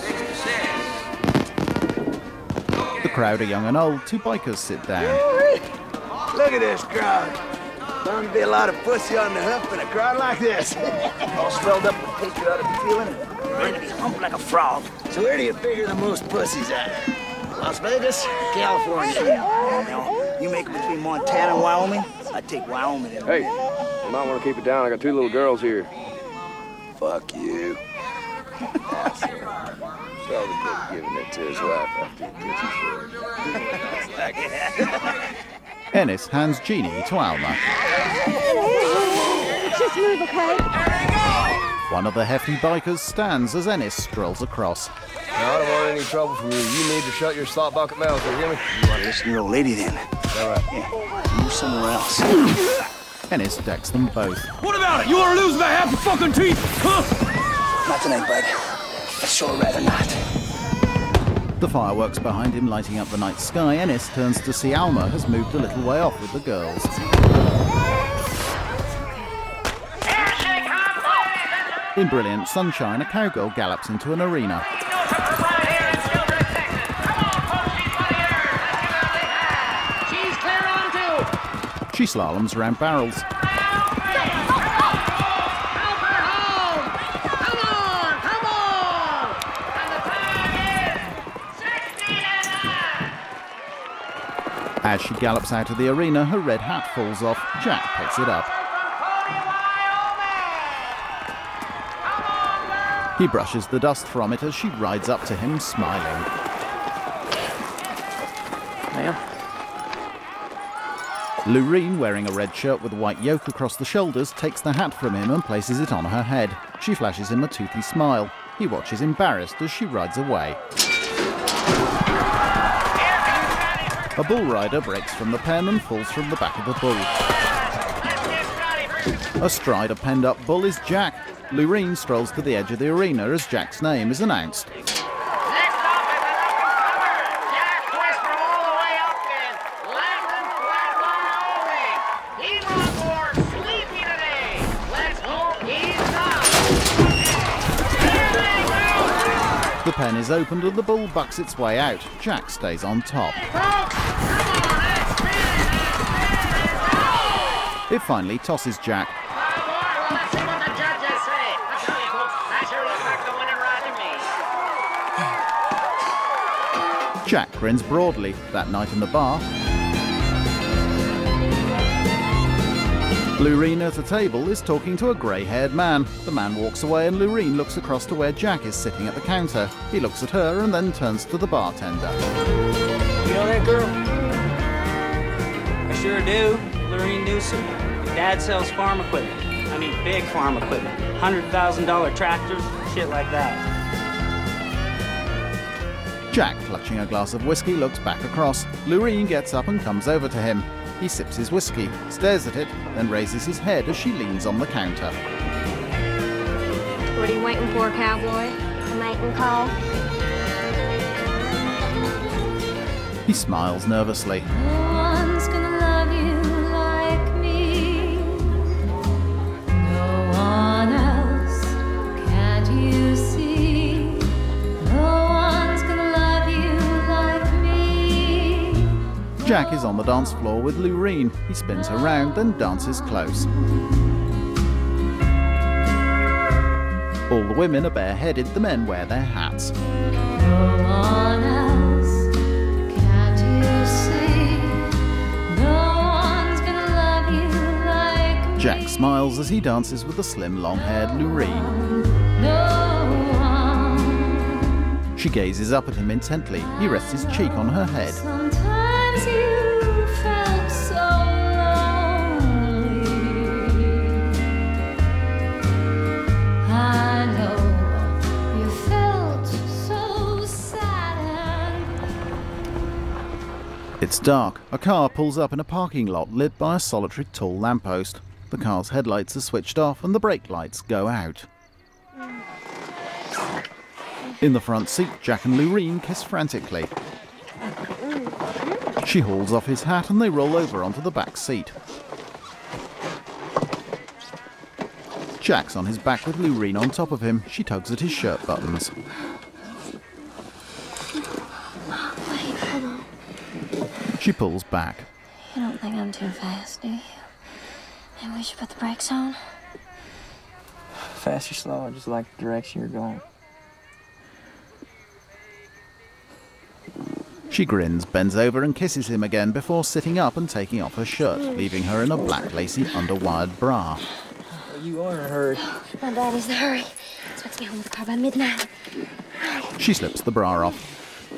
The crowd are young and old. Two bikers sit down. Look at this crowd. Bound to be a lot of pussy on the hoof in a crowd like this. All swelled up with patriotic feeling and ready to be humped like a frog. So where do you figure the most pussy's at? Las Vegas, California? No, you make it between Montana and Wyoming, I'd take Wyoming. Hey, you might want to keep it down. I got two little girls here. Fuck you. Probably could have given it to his wife after he Ennis hands Jeannie to Alma. Just move, okay? One of the hefty bikers stands as Ennis strolls across. Now, I don't want any trouble from you. You need to shut your slot bucket mouth, you hear me? You want to listen to your old lady then? All right. Yeah, move somewhere else. Ennis decks them both. What about it? You want to lose about half your fucking teeth? Huh? Not tonight, bud. I'd sure rather not. The fireworks behind him lighting up the night sky, Ennis turns to see Alma has moved a little way off with the girls. In brilliant sunshine, a cowgirl gallops into an arena. She's clear on two. She slaloms around barrels. Help her home. Come on, come on. And the time is sixteen and nine. As she gallops out of the arena, her red hat falls off. Jack picks it up. He brushes the dust from it as she rides up to him, smiling. Ma'am? Lureen, wearing a red shirt with a white yoke across the shoulders, takes the hat from him and places it on her head. She flashes him a toothy smile. He watches embarrassed as she rides away. A bull rider breaks from the pen and falls from the back of the bull. Astride a penned-up bull is Jack. Lureen strolls to the edge of the arena as Jack's name is announced. Next up is an up-and-comer, Jack Twister all the way up in Latin Flat, Wyoming. He's on board sleepy today. Let's hope he's not. The pen is opened and the bull bucks its way out. Jack stays on top. It finally tosses Jack. Let's see what the judges say. I tell you, folks, that sure looks like the winning ride to me. Jack grins broadly. That night in the bar, Lureen at a table is talking to a grey-haired man. The man walks away and Lureen looks across to where Jack is sitting at the counter. He looks at her and then turns to the bartender. You know that girl? I sure do. Lureen Newsom. Dad sells farm equipment. I mean big farm equipment. one hundred thousand dollar tractors, shit like that. Jack, clutching a glass of whiskey, looks back across. Lureen gets up and comes over to him. He sips his whiskey, stares at it, then raises his head as she leans on the counter. What are you waiting for, cowboy? A mating call? He smiles nervously. No one's gonna love you like me. No one else, can't you see? No one's gonna love you like me. Jack is on the dance floor with Lureen. He spins her round, then dances close. All the women are bareheaded, the men wear their hats. No one else, can't you see? No one's gonna love you like me. Jack smiles as he dances with the slim, long-haired Lureen. No one. She gazes up at him intently. He rests his cheek on her head. Sometimes you felt so lonely. I know you felt so sad and It's dark. A car pulls up in a parking lot lit by a solitary tall lamppost. The car's headlights are switched off and the brake lights go out. In the front seat, Jack and Lureen kiss frantically. She hauls off his hat and they roll over onto the back seat. Jack's on his back with Lureen on top of him. She tugs at his shirt buttons. Wait, hold on. She pulls back. You don't think I'm too fast, do you? Maybe we should put the brakes on? Fast or slow, I just like the direction you're going. She grins, bends over and kisses him again before sitting up and taking off her shirt, leaving her in a black lacy underwired bra. You are in a hurry. My daddy's in a hurry. Expects me home with the car by midnight. She slips the bra off.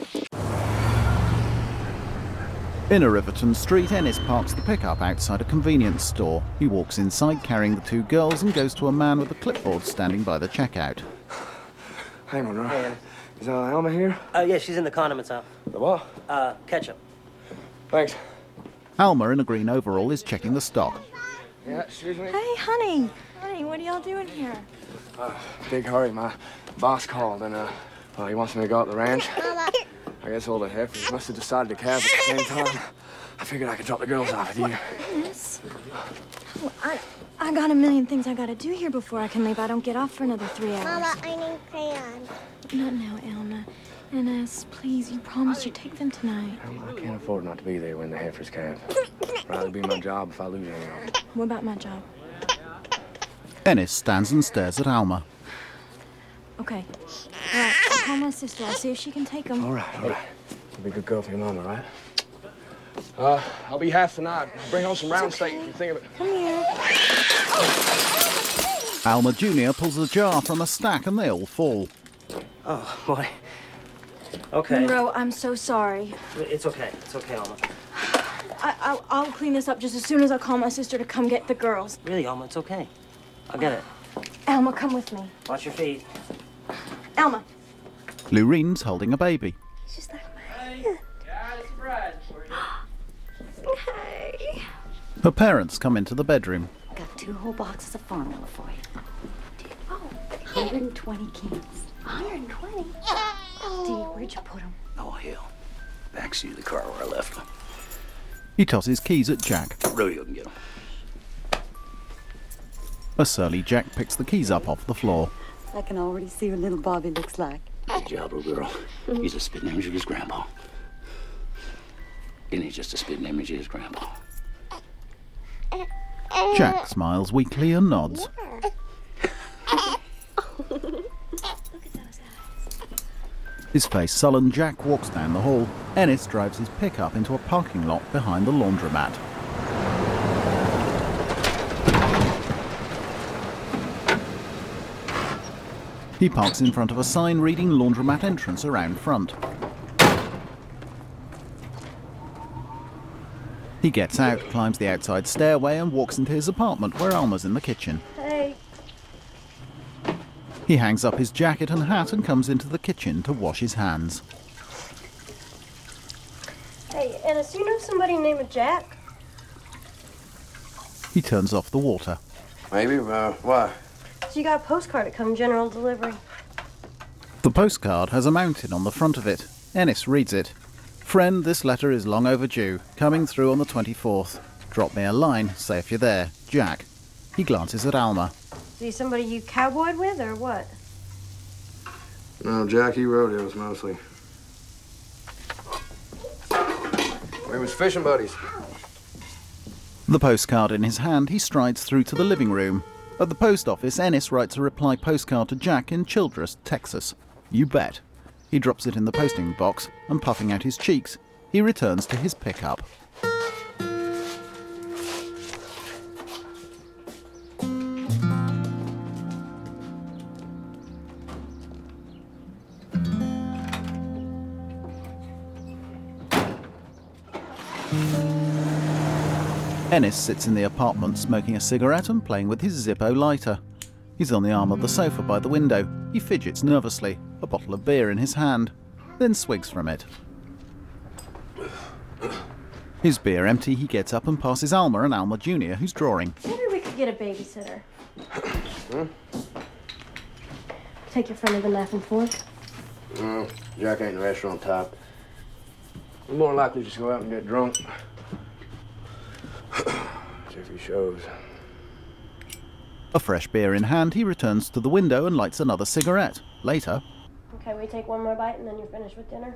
In a Riverton street, Ennis parks the pickup outside a convenience store. He walks inside carrying the two girls and goes to a man with a clipboard standing by the checkout. Hang on, right? Is uh, Alma here? Uh, yeah, she's in the condiments aisle. The what? Uh, ketchup. Thanks. Alma, in a green overall, is checking the stock. Yeah, excuse me? Hey, honey. Honey, what are y'all doing here? Uh, big hurry. My boss called and uh, well, he wants me to go out the ranch. I guess all the heifers must have decided to calve at the same time. I figured I could drop the girls off with you. Yes. Well, I, I got a million things I gotta do here before I can leave. I don't get off for another three hours. Mama, I need crayons. Not now, Elma. Ennis, please, you promised you'd take them tonight. Alma, I can't afford not to be there when the heifers calve. Rather be my job if I lose any of them. What about my job? Ennis stands and stares at Alma. Okay. All right, I'll call my sister. I'll see if she can take them. All right, all right. You'll be a good girl for your mama, right? Uh, I'll be half tonight. Bring home some round steak if you think of it. Come here. Alma Junior pulls a jar from a stack and they all fall. Oh, boy. Okay. Monroe, I'm so sorry. It's okay. It's okay, Alma. I, I'll, I'll clean this up just as soon as I call my sister to come get the girls. Really, Alma, it's okay. I'll get it. Alma, come with me. Watch your feet. Alma. Lureen's holding a baby. She's like Hey, got a surprise for you. Hey. Her parents come into the bedroom. Got two whole boxes of formula for you. Oh, one hundred twenty cans. one hundred twenty? Dee, where'd you put them? Oh, hell. Backseat of the car where I left them. He tosses keys at Jack. Rodeo can get them. A surly Jack picks the keys up off the floor. I can already see what little Bobby looks like. Good job, little girl. He's a spitting image of his grandpa. And he's just a spitting image of his grandpa. Jack smiles weakly and nods. His face sullen, Jack walks down the hall. Ennis drives his pickup into a parking lot behind the laundromat. He parks in front of a sign reading laundromat entrance around front. He gets out, climbs the outside stairway and walks into his apartment where Alma's in the kitchen. Hey. He hangs up his jacket and hat and comes into the kitchen to wash his hands. Hey, Ennis, do you know somebody named Jack? He turns off the water. Maybe, uh, why? So you got a postcard that come general delivery. The postcard has a mountain on the front of it. Ennis reads it. Friend, this letter is long overdue. Coming through on the twenty-fourth. Drop me a line, say if you're there. Jack. He glances at Alma. Is he somebody you cowboyed with, or what? No, Jack, he rodeos mostly. We was fishing buddies. The postcard in his hand, he strides through to the living room. At the post office, Ennis writes a reply postcard to Jack in Childress, Texas. You bet. He drops it in the posting box, and puffing out his cheeks, he returns to his pickup. Ennis sits in the apartment smoking a cigarette and playing with his Zippo lighter. He's on the arm of the sofa by the window. He fidgets nervously, a bottle of beer in his hand, then swigs from it. His beer empty, he gets up and passes Alma and Alma Junior, who's drawing. Maybe we could get a babysitter. Hmm? Take your friend to the knife and fork. No, Jack ain't the restaurant type. We're more likely just go out and get drunk. See if he shows. A fresh beer in hand, he returns to the window and lights another cigarette. Later, Okay, we take one more bite and then you're finished with dinner?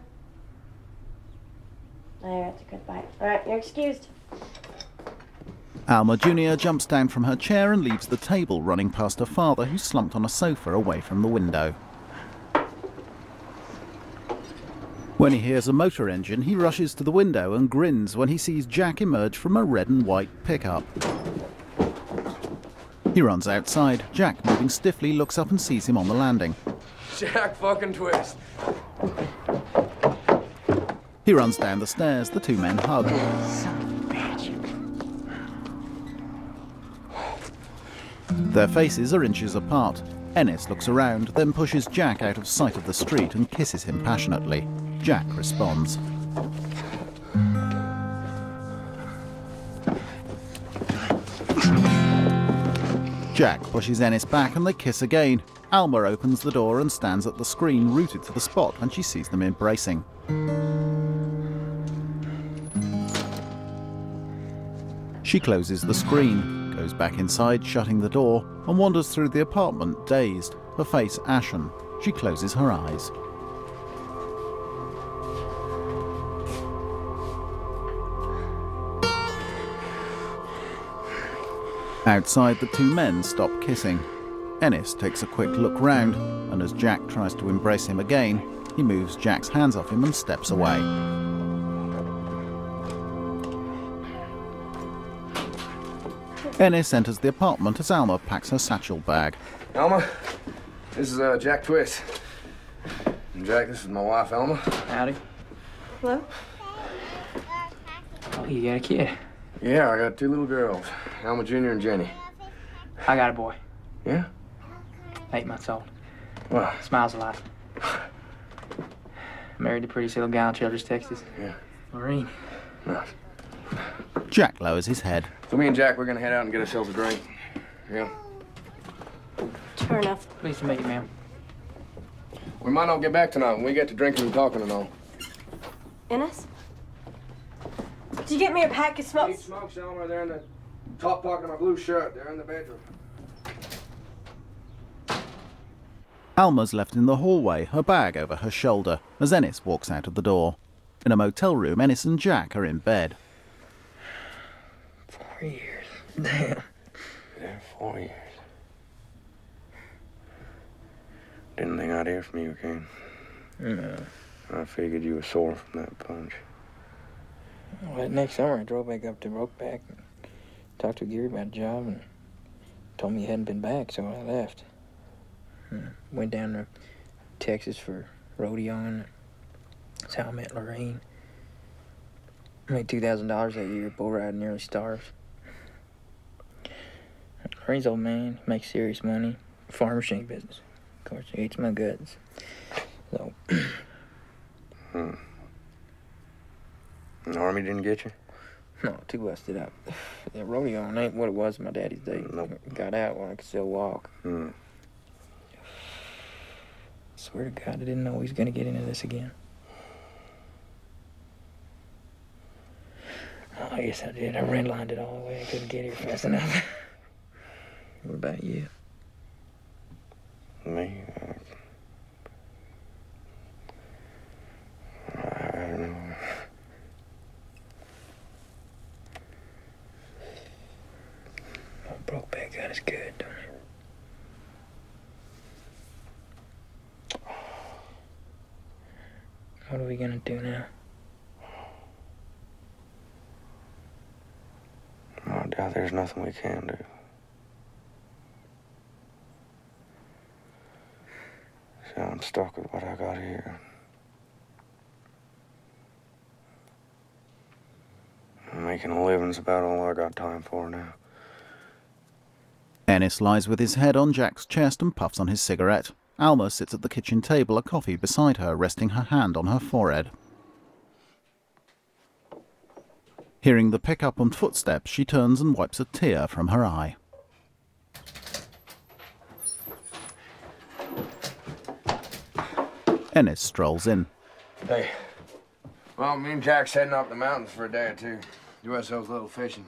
There, that's a good bite. All right, you're excused. Alma Junior jumps down from her chair and leaves the table, running past her father, who's slumped on a sofa away from the window. When he hears a motor engine, he rushes to the window and grins when he sees Jack emerge from a red and white pickup. He runs outside. Jack, moving stiffly, looks up and sees him on the landing. Jack fucking Twist. He runs down the stairs. The two men hug. Their faces are inches apart. Ennis looks around, then pushes Jack out of sight of the street and kisses him passionately. Jack responds. Jack pushes Ennis back and they kiss again. Alma opens the door and stands at the screen, rooted to the spot when she sees them embracing. She closes the screen, goes back inside, shutting the door, and wanders through the apartment, dazed, her face ashen. She closes her eyes. Outside, the two men stop kissing. Ennis takes a quick look round, and as Jack tries to embrace him again, he moves Jack's hands off him and steps away. Ennis enters the apartment as Alma packs her satchel bag. Alma, this is uh, Jack Twist. And Jack, this is my wife, Alma. Howdy. Hello? Oh, you got a kid? Yeah, I got two little girls, Alma Junior and Jenny. I got a boy. Yeah? Eight months old. Wow. Smiles a lot. Married to pretty little gal in Childress, Texas. Yeah. Lorene. Nice. Jack lowers his head. So me and Jack, we're gonna head out and get ourselves a drink. Yeah? Sure enough. Pleased to meet you, ma'am. We might not get back tonight when we get to drinking and talking and all. Ennis? Did you get me a pack of smokes? Eight smokes, Elmer. They're in the top pocket of my blue shirt. They're in the bedroom. Alma's left in the hallway, her bag over her shoulder, as Ennis walks out of the door. In a motel room, Ennis and Jack are in bed. Four years. Damn. Yeah, four years. Didn't think I'd hear from you again. No. I figured you were sore from that punch. Well, that next summer, I drove back up to Brokeback and talked to Gary about a job and told me you hadn't been back, so I left. Hmm. Went down to Texas for rodeoing. That's how I met Lorene. Made two thousand dollars that year, bull riding, nearly starved. Lorene's old man, makes serious money. Farm machine business. Of course, he eats my guts. So. hmm. The Army didn't get you? No, too busted up. That rodeo ain't what it was in my daddy's day. Nope. Got out when I could still walk. Hmm. Swear to God, I didn't know he was gonna get into this again. Oh, yes, I did. I redlined it all the way. I couldn't get here fast enough. What about you? Me? I, I don't know. Oh, Brokeback God is good, don't it? What are we gonna do now? I doubt there's nothing we can do. See, I'm stuck with what I got here. Making a living's about all I got time for now. Ennis lies with his head on Jack's chest and puffs on his cigarette. Alma sits at the kitchen table, a coffee beside her, resting her hand on her forehead. Hearing the pickup and footsteps, she turns and wipes a tear from her eye. Ennis strolls in. Hey, Well, me and Jack's heading up the mountains for a day or two. Do ourselves a little fishing.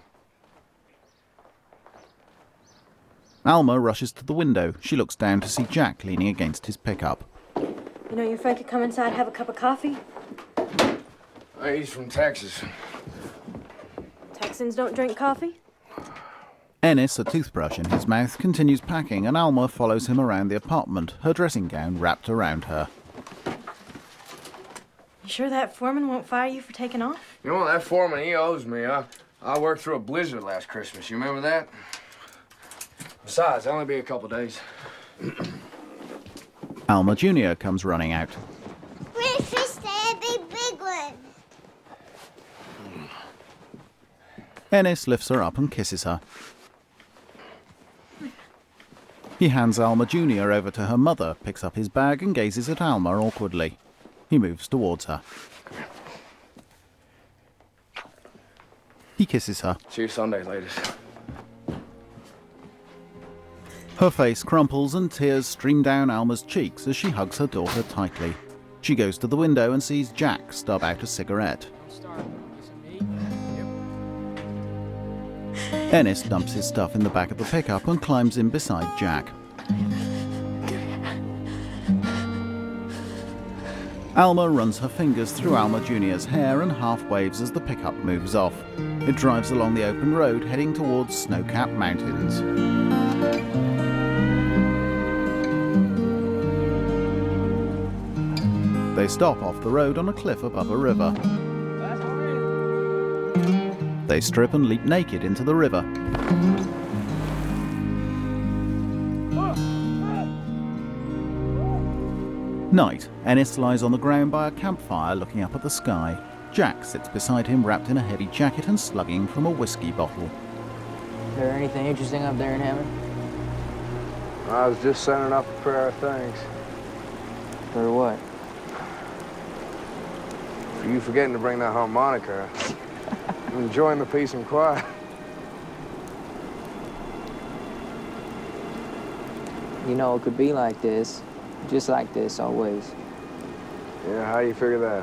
Alma rushes to the window. She looks down to see Jack leaning against his pickup. You know, your friend could come inside, have a cup of coffee. Hey, he's from Texas. Texans don't drink coffee? Ennis, a toothbrush in his mouth, continues packing, and Alma follows him around the apartment, her dressing gown wrapped around her. You sure that foreman won't fire you for taking off? You know, that foreman, he owes me. I, I worked through a blizzard last Christmas. You remember that? Besides, it'll only be a couple days. Alma Junior comes running out. Where's fish there? Big, big one. Ennis lifts her up and kisses her. He hands Alma Junior over to her mother, picks up his bag and gazes at Alma awkwardly. He moves towards her. He kisses her. See you Sunday, ladies. Her face crumples and tears stream down Alma's cheeks as she hugs her daughter tightly. She goes to the window and sees Jack stub out a cigarette. Ennis dumps his stuff in the back of the pickup and climbs in beside Jack. Alma runs her fingers through Alma Junior's hair and half waves as the pickup moves off. It drives along the open road heading towards snow-capped mountains. They stop off the road on a cliff above a river. They strip and leap naked into the river. Night. Ennis lies on the ground by a campfire looking up at the sky. Jack sits beside him wrapped in a heavy jacket and slugging from a whiskey bottle. Is there anything interesting up there in heaven? I was just sending up a prayer of thanks. For what? For you forgetting to bring that harmonica. I'm enjoying the peace and quiet. You know, it could be like this. Just like this, always. Yeah, how do you figure that?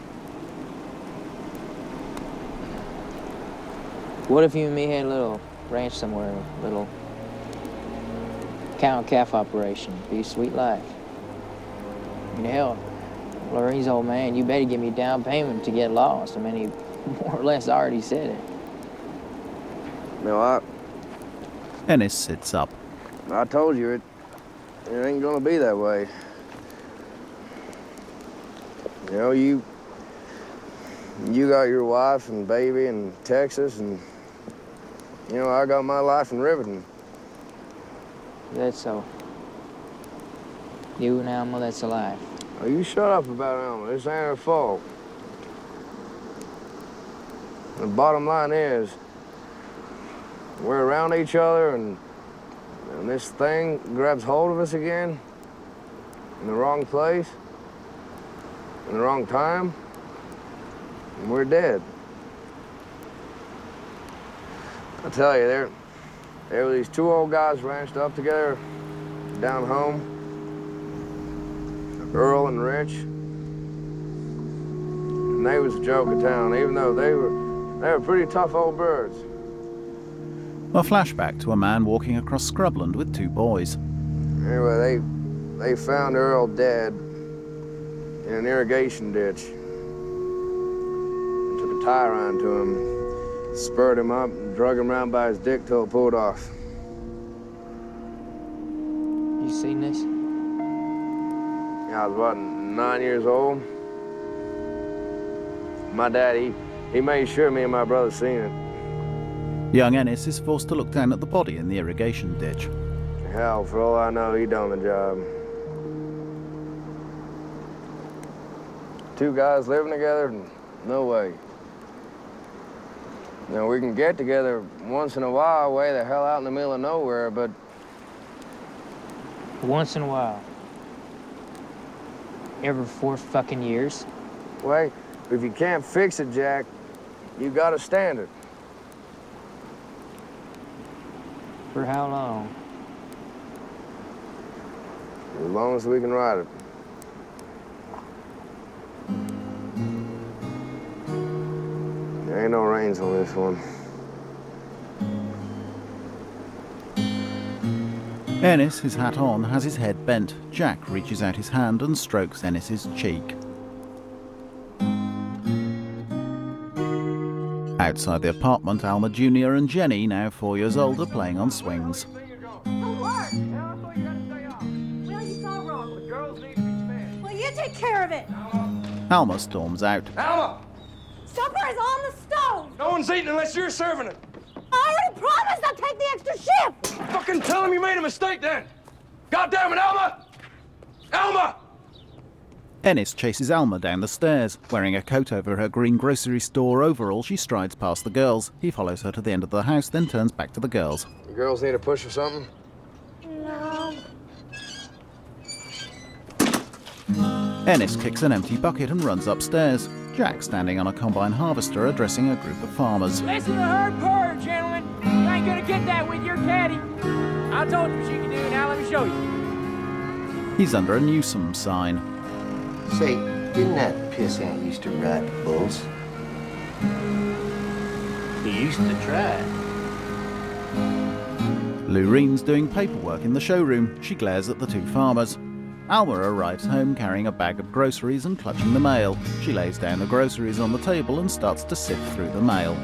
What if you and me had a little ranch somewhere, a little cow and calf operation? Be a sweet life. I mean, hell, Lorene's old man, you better give me a down payment to get lost. I mean, he more or less already said it. No, I... Ennis sits up. I told you, it, it ain't gonna be that way. You know, you... You got your wife and baby in Texas, and, you know, I got my life in Riverton. That's so. You and Alma, that's a life. Oh, you shut up about Alma. This ain't her fault. The bottom line is, we're around each other, and, and this thing grabs hold of us again in the wrong place, in the wrong time, and we're dead. I tell you, there, there were these two old guys ranched up together down home, Earl and Rich, and they was a joke of town, even though they were They were pretty tough old birds. A flashback to a man walking across scrubland with two boys. Anyway, they they found Earl dead in an irrigation ditch. Took a tie around to him, spurred him up, and drug him around by his dick till it pulled off. You seen this? Yeah, I was about nine years old. My dad, he, he made sure me and my brother seen it. Young Ennis is forced to look down at the body in the irrigation ditch. Hell, for all I know, he done the job. Two guys living together? No way. You know, we can get together once in a while, way the hell out in the middle of nowhere, but... Once in a while. Every four fucking years. Wait, if you can't fix it, Jack, you gotta stand it. For how long? As long as we can ride it. Ain't no reins on this one. Ennis, his hat on, has his head bent. Jack reaches out his hand and strokes Ennis's cheek. Outside the apartment, Alma Junior and Jenny, now four years old, are playing on swings. Well, you take care of it. Alma storms out. Alma! Supper is on the stove. No one's eating unless you're serving it. I already promised I'll take the extra shift. Fucking tell him you made a mistake then. God damn it, Alma! Alma! Ennis chases Alma down the stairs. Wearing a coat over her green grocery store overall, she strides past the girls. He follows her to the end of the house, then turns back to the girls. You girls need a push or something? No. Ennis kicks an empty bucket and runs upstairs. Jack, standing on a combine harvester, addressing a group of farmers. Listen to her purr, gentlemen. You ain't gonna get that with your caddy. I told you what she could do. Now let me show you. He's under a Newsom sign. Say, didn't that pissant used to ride the bulls? He used to try. Loreen's doing paperwork in the showroom. She glares at the two farmers. Alma arrives home carrying a bag of groceries and clutching the mail. She lays down the groceries on the table and starts to sift through the mail.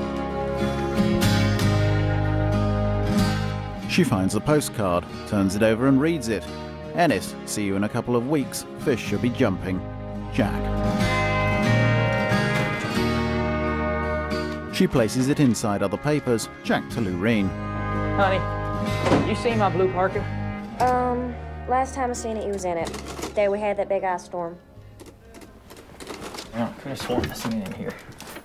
She finds a postcard, turns it over and reads it. Ennis, see you in a couple of weeks. Fish should be jumping. Jack. She places it inside other papers. Jack to Loreen. Honey, you seen my blue parka? Um, last time I seen it, you was in it. Day we had that big ice storm. Oh, could have sworn I seen it in here.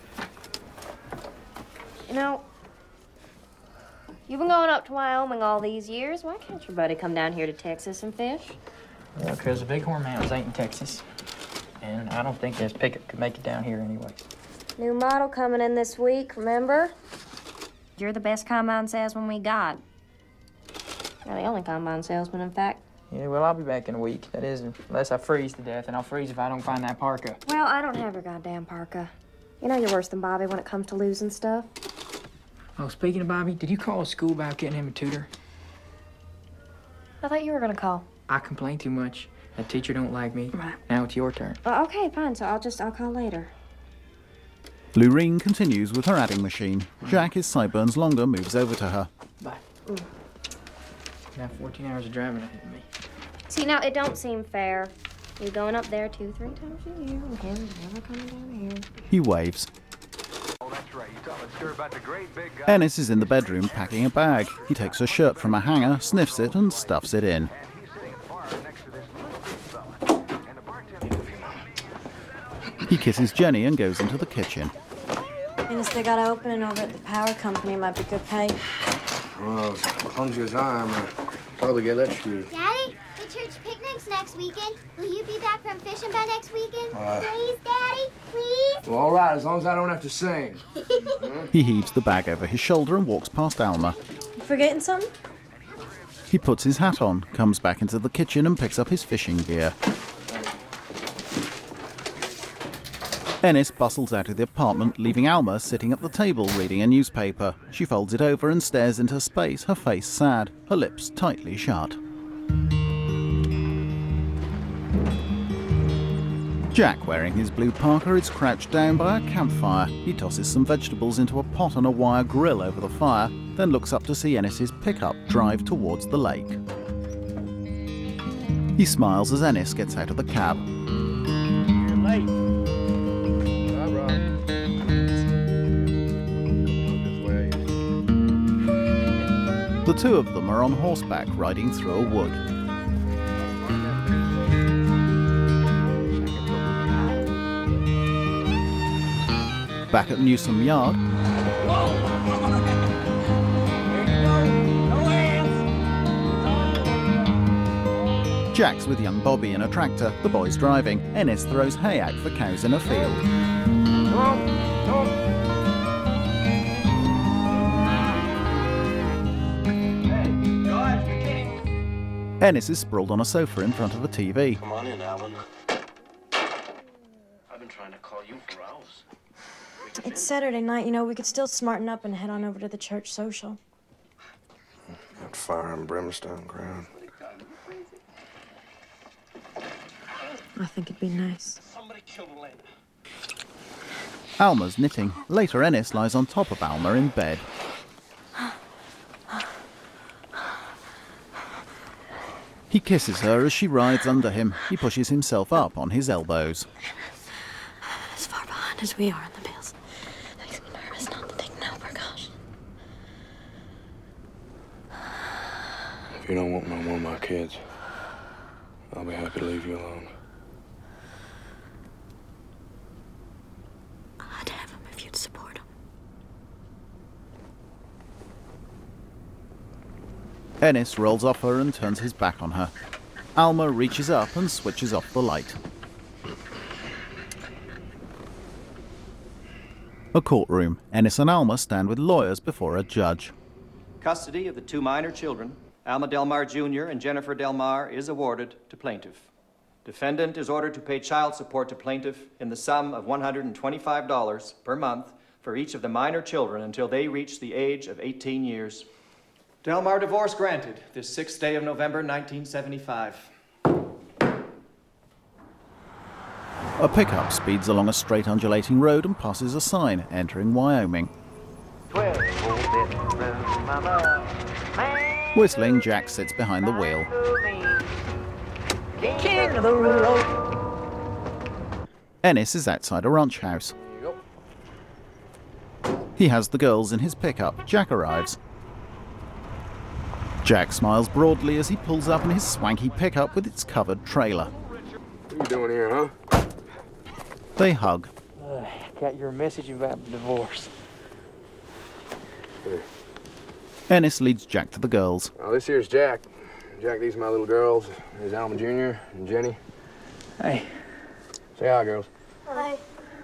You know, you've been going up to Wyoming all these years. Why can't your buddy come down here to Texas and fish? Well, because the Bighorn Mountains ain't in Texas. And I don't think this pickup could make it down here anyway. New model coming in this week, remember? You're the best combine salesman we got. You're the only combine salesman, in fact. Yeah, well, I'll be back in a week. That is, unless I freeze to death, and I'll freeze if I don't find that parka. Well, I don't have your goddamn parka. You know you're worse than Bobby when it comes to losing stuff. Oh, speaking of Bobby, did you call a school about getting him a tutor? I thought you were gonna call. I complain too much. That teacher don't like me. Right. Now it's your turn. Uh, okay, fine. So I'll just, I'll call later. Loreen continues with her adding machine. Jack, his sideburns longer, moves over to her. Bye. Mm. Now fourteen hours of driving ahead of me. See, now, it don't seem fair. You're going up there two, three times a year, and him never coming down here. He waves. Ennis is in the bedroom packing a bag. He takes a shirt from a hanger, sniffs it, and stuffs it in. He kisses Jenny and goes into the kitchen. Ennis, they got an opening over at the power company. Might be good pay. Well, as hungry as I am, I'll probably get that shit. Daddy, the church picnic's next weekend. Will you be back from fishing by next weekend? Uh, Please, Daddy, please? Well, all right, as long as I don't have to sing. He heaves the bag over his shoulder and walks past Alma. You forgetting something? He puts his hat on, comes back into the kitchen and picks up his fishing gear. Ennis bustles out of the apartment, leaving Alma sitting at the table reading a newspaper. She folds it over and stares into space, her face sad, her lips tightly shut. Jack, wearing his blue parka, is crouched down by a campfire. He tosses some vegetables into a pot on a wire grill over the fire, then looks up to see Ennis's pickup drive towards the lake. He smiles as Ennis gets out of the cab. You're late. The two of them are on horseback riding through a wood. Back at Newsom Yard, Jack's with young Bobby in a tractor, the boy's driving. Ennis throws hay out for cows in a field. Come on, come on. Ennis is sprawled on a sofa in front of a T V. Come on in, Alan. I've been trying to call you for hours. We It's Saturday night, you know, we could still smarten up and head on over to the church social. That fire and brimstone crowd. I think it'd be nice. Alma's knitting. Later, Ennis lies on top of Alma in bed. He kisses her as she writhes under him. He pushes himself up on his elbows. As far behind as we are in the bills, makes me nervous not to take no precaution. If you don't want no more of my kids, I'll be happy to leave you alone. I'd have them if you'd support them. Ennis rolls off her and turns his back on her. Alma reaches up and switches off the light. A courtroom. Ennis and Alma stand with lawyers before a judge. Custody of the two minor children, Alma Del Mar Junior and Jennifer Del Mar, is awarded to plaintiff. Defendant is ordered to pay child support to plaintiff in the sum of one hundred twenty-five dollars per month for each of the minor children until they reach the age of eighteen years. Del Mar divorce granted this sixth day of November, nineteen seventy-five. A pickup speeds along a straight undulating road and passes a sign, entering Wyoming. Whistling, Jack sits behind the wheel. King of the road. Ennis is outside a ranch house. He has the girls in his pickup. Jack arrives. Jack smiles broadly as he pulls up in his swanky pickup with its covered trailer. What are you doing here, huh? They hug. Uh, got your message about the divorce. Here. Ennis leads Jack to the girls. Oh, this here's Jack. Jack, these are my little girls. Here's Alma Junior and Jenny. Hey. Say hi, girls. Hi.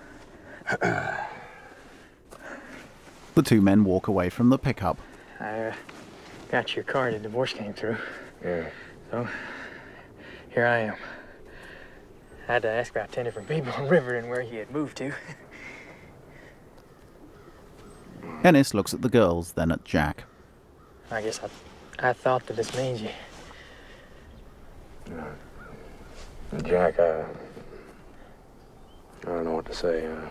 The two men walk away from the pickup. I uh, got your card. The divorce came through. Yeah. So, here I am. I had to ask about ten different people in Riverton where he had moved to. Ennis looks at the girls, then at Jack. I guess I, I thought that this means you. Uh, Jack, uh, I don't know what to say. Uh,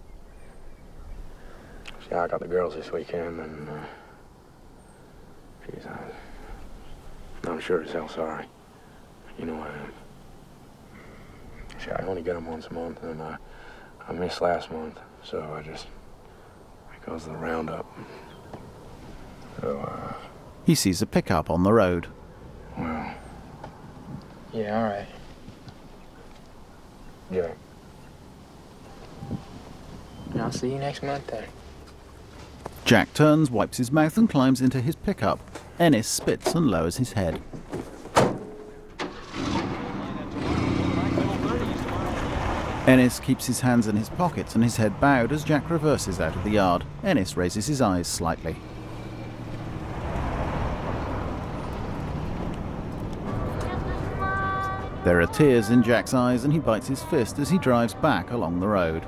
see, I got the girls this weekend, and uh, geez, I, I'm sure as hell sorry. You know, I, see, I only get them once a month, and I, I missed last month, so I just, because of the roundup. So, uh, He sees a pickup on the road. well, Yeah, all right. yeah. And I'll see you next month then. Jack turns, wipes his mouth and climbs into his pickup. Ennis spits and lowers his head. Ennis keeps his hands in his pockets and his head bowed as Jack reverses out of the yard. Ennis raises his eyes slightly. There are tears in Jack's eyes and he bites his fist as he drives back along the road.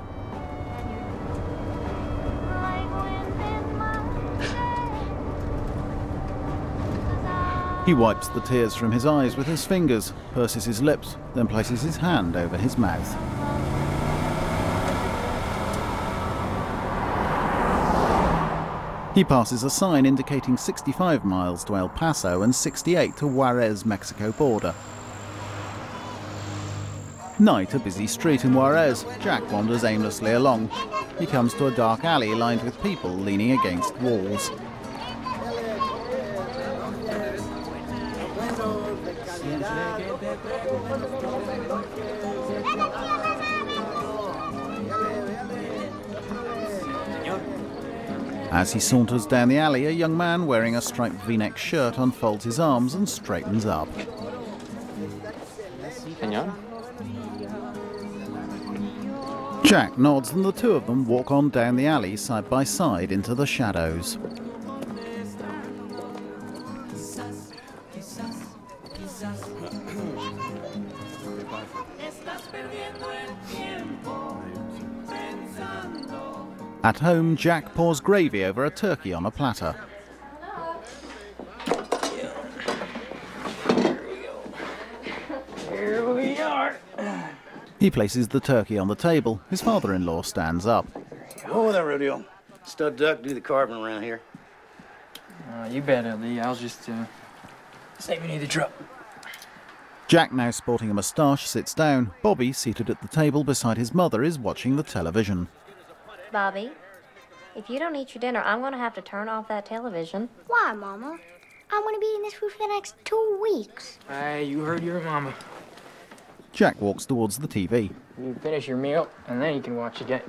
He wipes the tears from his eyes with his fingers, purses his lips, then places his hand over his mouth. He passes a sign indicating sixty-five miles to El Paso and sixty-eight to Juarez, Mexico border. Night, a busy street in Juarez. Jack wanders aimlessly along. He comes to a dark alley lined with people leaning against walls. As he saunters down the alley, a young man wearing a striped V-neck shirt unfolds his arms and straightens up. Señor? Jack nods and the two of them walk on down the alley side by side into the shadows. At home, Jack pours gravy over a turkey on a platter. Here we are. He places the turkey on the table. His father-in-law stands up. Oh, there, Rodeo. Stud Duck do the carving around here. Uh, you bet, L D. I was just uh, saving you the truck. Jack, now sporting a moustache, sits down. Bobby, seated at the table beside his mother, is watching the television. Bobby, if you don't eat your dinner, I'm going to have to turn off that television. Why, Mama? I'm going to be eating this food for the next two weeks. Hey, you heard your mama. Jack walks towards the T V. You finish your meal, and then you can watch again.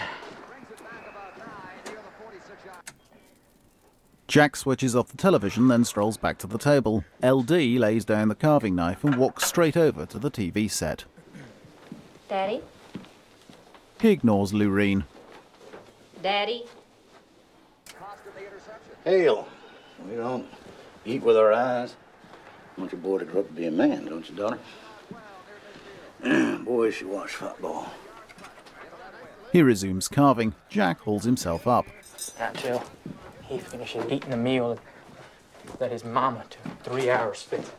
Jack switches off the television, then strolls back to the table. L D lays down the carving knife and walks straight over to the T V set. Daddy? He ignores Lureen. Daddy? Hell, we don't eat with our eyes. I want your boy to grow up to be a man, don't you, daughter? Boy, she watched football. He resumes carving. Jack hauls himself up. Not till he finishes eating the meal that his mama took three hours fixing.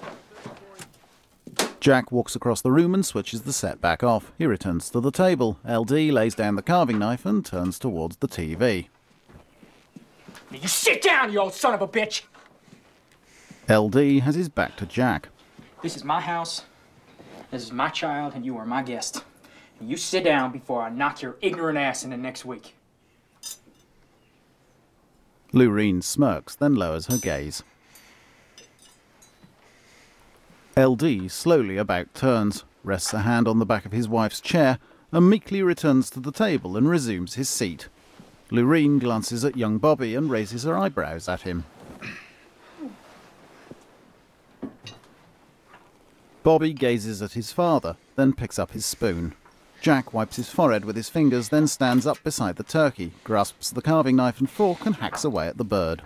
Jack walks across the room and switches the set back off. He returns to the table. L D lays down the carving knife and turns towards the T V. You sit down, you old son of a bitch! L D has his back to Jack. This is my house, this is my child, and you are my guest. And you sit down before I knock your ignorant ass in the next week. Lureen smirks, then lowers her gaze. L D slowly about turns, rests a hand on the back of his wife's chair, and meekly returns to the table and resumes his seat. Lureen glances at young Bobby and raises her eyebrows at him. Bobby gazes at his father, then picks up his spoon. Jack wipes his forehead with his fingers, then stands up beside the turkey, grasps the carving knife and fork and hacks away at the bird.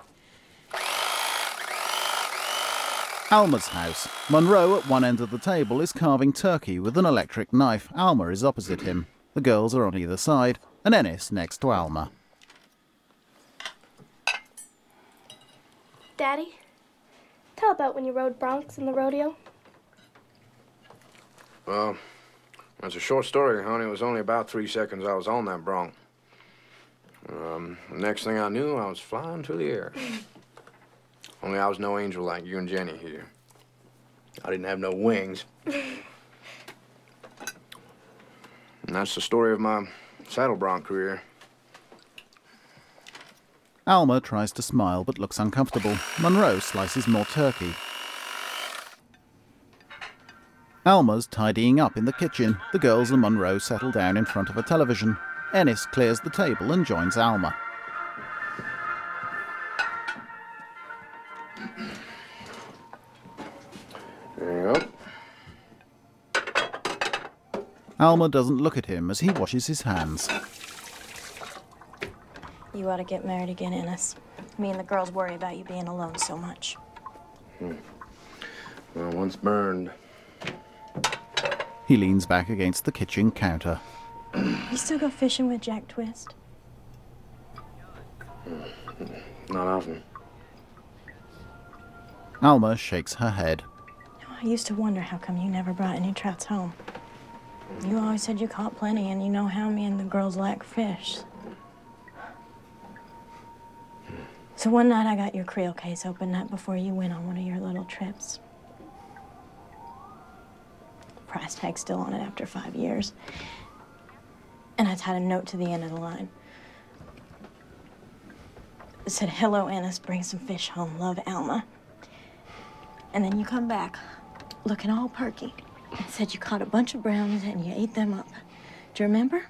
Alma's house. Monroe, at one end of the table, is carving turkey with an electric knife. Alma is opposite him. The girls are on either side, and Ennis next to Alma. Daddy, tell about when you rode broncs in the rodeo. Well, that's a short story, honey. It was only about three seconds I was on that bronc. Um, the next thing I knew, I was flying through the air. Only I was no angel like you and Jenny here. I didn't have no wings. And that's the story of my saddle bronc career. Alma tries to smile but looks uncomfortable. Monroe slices more turkey. Alma's tidying up in the kitchen. The girls and Monroe settle down in front of a television. Ennis clears the table and joins Alma. There you go. Alma doesn't look at him as he washes his hands. You ought to get married again, Ennis. Me and the girls worry about you being alone so much. Hmm. Well, once burned. He leans back against the kitchen counter. You still go fishing with Jack Twist? Not often. Alma shakes her head. I used to wonder how come you never brought any trouts home. You always said you caught plenty, and you know how me and the girls lack fish. So one night I got your creel case open up before you went on one of your little trips. Price tag still on it after five years. And I tied a note to the end of the line. It said, "Hello, Ennis, bring some fish home, love, Alma." And then you come back, looking all perky, and said you caught a bunch of brownies and you ate them up. Do you remember?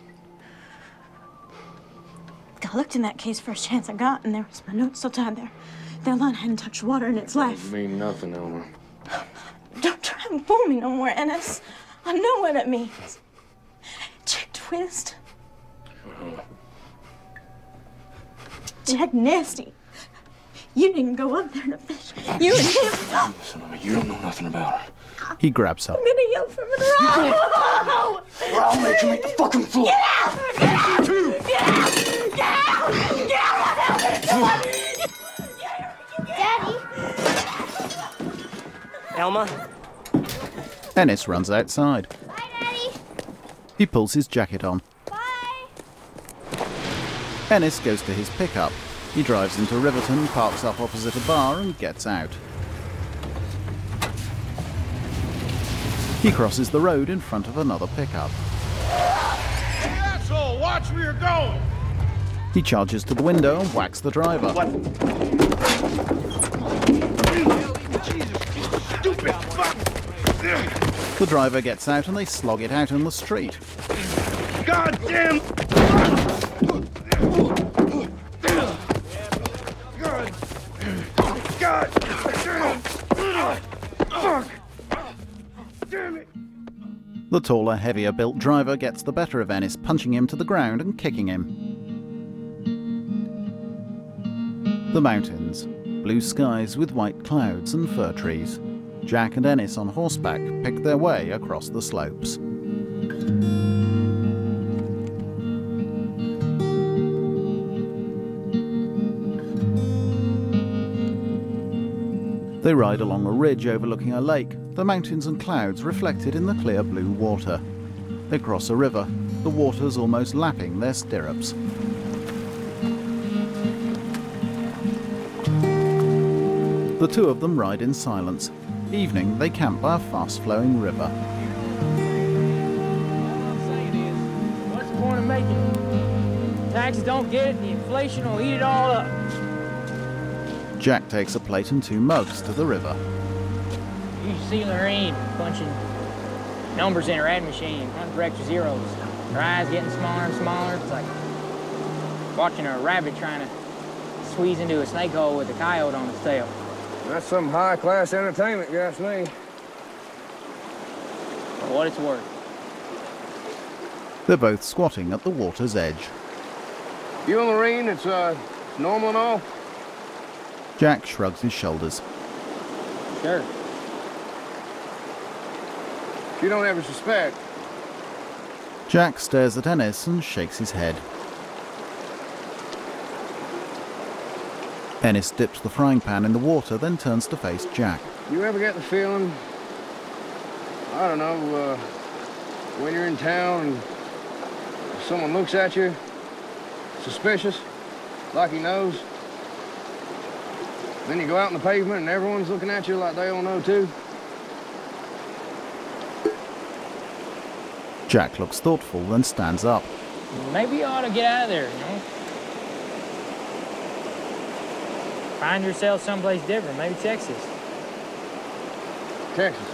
I looked in that case first chance I got, and there was my note still tied there. That line hadn't touched water in its life. Doesn't mean nothing, Elmer. Don't try and fool me no more, Ennis. I know what it means. Jack Twist. Uh-huh. Jack Nasty. You didn't go up there to fish. You and him. Listen to me, you don't know nothing about her. He grabs her. I'm gonna yell from the road. Or I'll make you make the fucking floor. Get out! Get out! Get out! Get out! Get out! Daddy! Elma? Ennis runs outside. Bye, Daddy! He pulls his jacket on. Bye! Ennis goes to his pickup. He drives into Riverton, parks up opposite a bar and gets out. He crosses the road in front of another pickup. Hey, asshole, watch where you're going! He charges to the window and whacks the driver. What? Stupid fuck! The driver gets out and they slog it out in the street. God damn! God! God! Fuck! Damn it! The taller, heavier-built driver gets the better of Ennis, punching him to the ground and kicking him. The mountains. Blue skies with white clouds and fir trees. Jack and Ennis on horseback pick their way across the slopes. They ride along a ridge overlooking a lake, the mountains and clouds reflected in the clear blue water. They cross a river, the water's almost lapping their stirrups. The two of them ride in silence. Evening, they camp by a fast-flowing river. What's the point of making it? Taxes don't get it, and the inflation will eat it all up. Jack takes a plate and two mugs to the river. You should see Lorraine punching numbers in her ad machine, hunting for extra zeros. Her eyes getting smaller and smaller. It's like watching a rabbit trying to squeeze into a snake hole with a coyote on its tail. That's some high-class entertainment, you ask me. For what it's worth. They're both squatting at the water's edge. You and Lorraine, it's, uh, normal and all? Jack shrugs his shoulders. Sure. You don't ever suspect. Jack stares at Ennis and shakes his head. Ennis dips the frying pan in the water, then turns to face Jack. You ever get the feeling, I don't know, uh, when you're in town and someone looks at you, suspicious, like he knows, then you go out on the pavement and everyone's looking at you like they all know too? Jack looks thoughtful, then stands up. Maybe you ought to get out of there, you know? Find yourself someplace different, maybe Texas. Texas?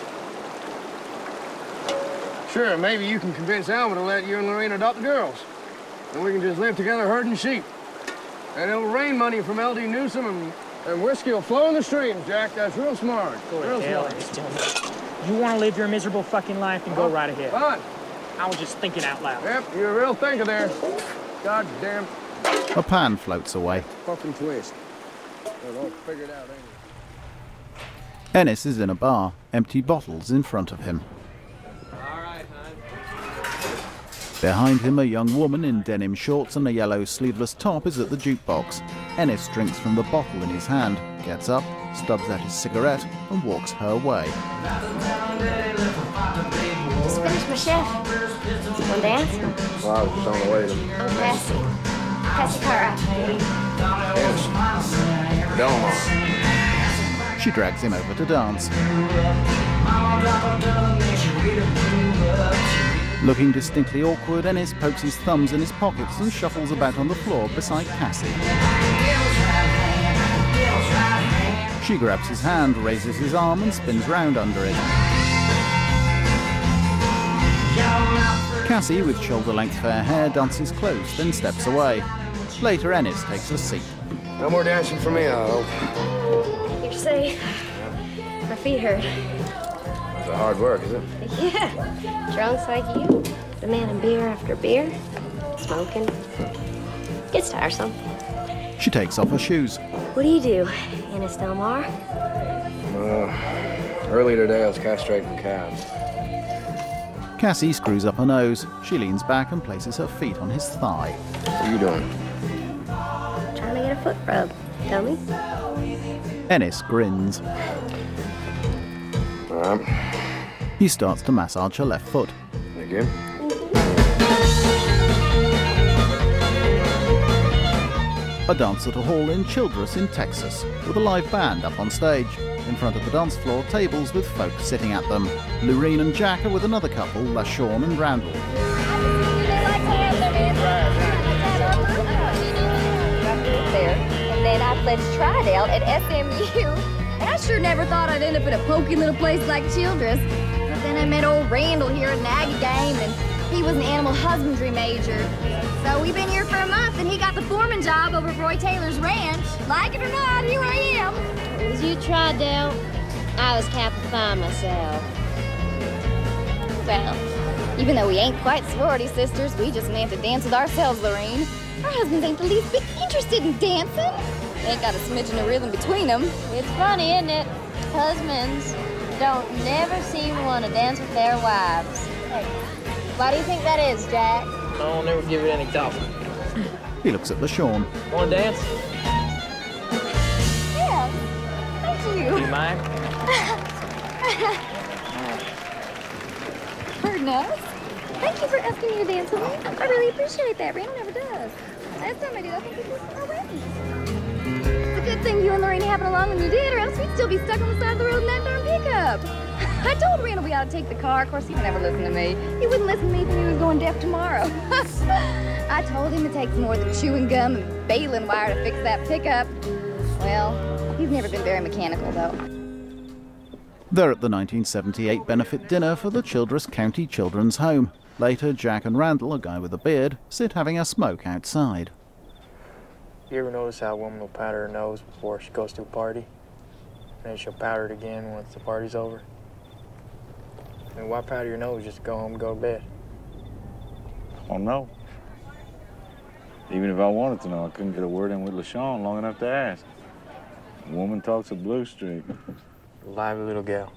Sure, maybe you can convince Alma to let you and Lorraine adopt the girls. And we can just live together herding sheep. And it'll rain money from L D Newsom and, and whiskey will flow in the streams, Jack. That's real smart. Go real ahead, smart. You want to live your miserable fucking life, then go right ahead. Fine. I was just thinking out loud. Yep, you're a real thinker there. God damn. A pan floats away. Fucking twist. They're all figured out, ain't it? Ennis is in a bar, empty bottles in front of him. Behind him, a young woman in denim shorts and a yellow sleeveless top is at the jukebox. Ennis drinks from the bottle in his hand, gets up, stubs out his cigarette, and walks her way. Just finished my chef. Want to dance? Well, I was just on the way to... I'm Cassie. Cassie Cara. Yes. Delmar. She drags him over to dance. Looking distinctly awkward, Ennis pokes his thumbs in his pockets and shuffles about on the floor beside Cassie. She grabs his hand, raises his arm and spins round under it. Cassie, with shoulder-length fair hair, dances close, then steps away. Later, Ennis takes a seat. No more dancing for me, I hope. You're safe. My feet hurt. It's a hard work, is it? Yeah. Drunks like you, demanding beer after beer, smoking. Gets tiresome. She takes off her shoes. What do you do, Ennis Delmar? Uh, earlier today I was castrating calves. Cassie screws up her nose. She leans back and places her feet on his thigh. What are you doing? Trying to get a foot rub. Tell me. Ennis grins. All right. He starts to massage her left foot. Again? A dance at a hall in Childress in Texas, with a live band up on stage. In front of the dance floor, tables with folk sitting at them. Lorene and Jack are with another couple, LaShawn and Randall. There, and then I pledged Tridale at S M U, and I sure never thought I'd end up in a pokey little place like Childress. But then I met old Randall here at an Aggie game, and he was an animal husbandry major. So we've been here for a month, and he got the foreman job over at Roy Taylor's ranch. Like it or not, here I am. It was you, Tridale. I was Kappa Phi myself. Well, even though we ain't quite sorority sisters, we just meant to dance with ourselves, Lorene. Our husbands ain't the least bit interested in dancing. They ain't got a smidgen of rhythm between them. It's funny, isn't it? Husbands don't never seem to want to dance with their wives. Hey, why do you think that is, Jack? I don't ever give it any thought. He looks at LaShawn. Want to dance? Yeah, thank you. Do you mind? Pardon us. Thank you for asking me to dance with me. I really appreciate that. Randall never does. Last time I did, I think it was already. It's a good thing you and Lorene happened along when you did, or else we'd still be stuck on the side of the road in that darn pickup. I told Randall we ought to take the car. Of course, he would never listen to me. He wouldn't listen to me if he was going deaf tomorrow. I told him it takes more than chewing gum and baling wire to fix that pickup. Well, he's never been very mechanical, though. They're at the nineteen seventy-eight benefit dinner for the Childress County Children's Home. Later, Jack and Randall, a guy with a beard, sit having a smoke outside. You ever notice how a woman will powder her nose before she goes to a party? And then she'll powder it again once the party's over? I mean, why powder your nose just to go home and go to bed? Oh, no. Even if I wanted to know, I couldn't get a word in with LaShawn long enough to ask. A woman talks a Blue Streak. Lively little gal.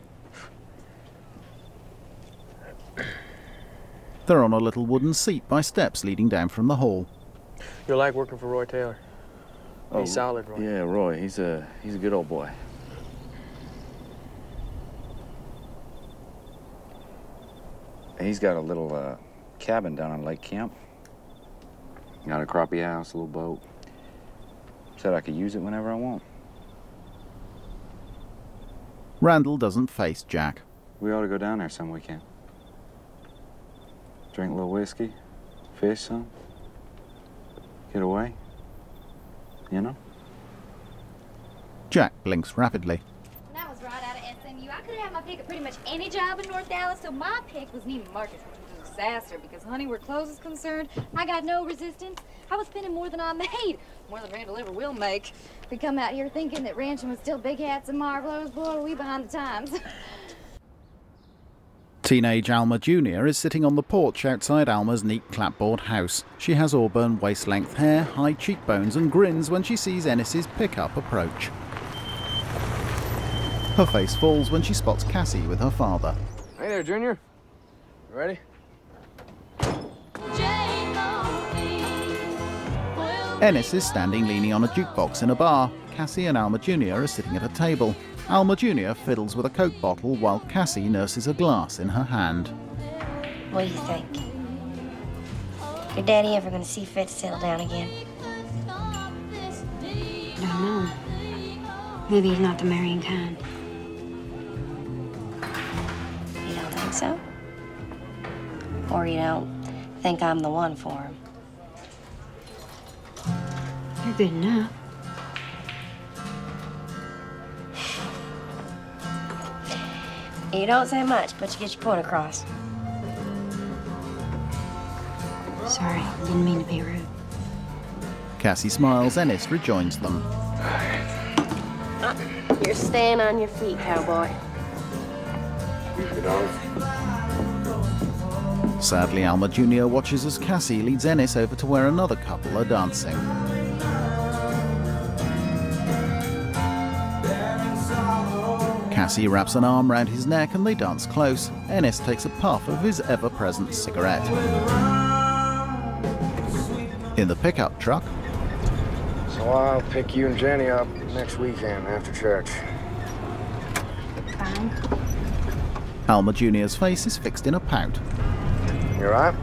They're on a little wooden seat by steps leading down from the hall. You'll like working for Roy Taylor. Oh, He's solid, Roy. Yeah, Roy. He's a, he's a good old boy. He's got a little uh, cabin down on Lake Camp. Got a crappie house, a little boat. Said I could use it whenever I want. Randall doesn't face Jack. We ought to go down there some weekend. Drink a little whiskey, fish some, get away, you know? Jack blinks rapidly. When I was right out of S M U, I could have had my pick at pretty much any job in North Dallas, so my pick was Neiman Marcus, which was a disaster because, honey, where clothes is concerned, I got no resistance. I was spending more than I made, more than Randall ever will make. We come out here thinking that ranching was still big hats and Marlboros. Boy, were we behind the times. Teenage Alma Junior is sitting on the porch outside Alma's neat clapboard house. She has auburn waist-length hair, high cheekbones and grins when she sees Ennis's pickup approach. Her face falls when she spots Cassie with her father. Hey there, Junior. You ready? Ennis is standing leaning on a jukebox in a bar. Cassie and Alma Junior are sitting at a table. Alma Junior fiddles with a Coke bottle while Cassie nurses a glass in her hand. What do you think? Your daddy ever gonna see fit to settle down again? I don't know. Maybe he's not the marrying kind. You don't think so? Or you don't think I'm the one for him? You're good enough. You don't say much, but you get your point across. Sorry, didn't mean to be rude. Cassie smiles. Ennis rejoins them. You're staying on your feet, cowboy. Sadly, Alma Junior watches as Cassie leads Ennis over to where another couple are dancing. Cassie wraps an arm round his neck and they dance close. Ennis takes a puff of his ever-present cigarette. In the pickup truck, So I'll pick you and Jenny up next weekend after church. Fine. Alma Junior's face is fixed in a pout. You all right?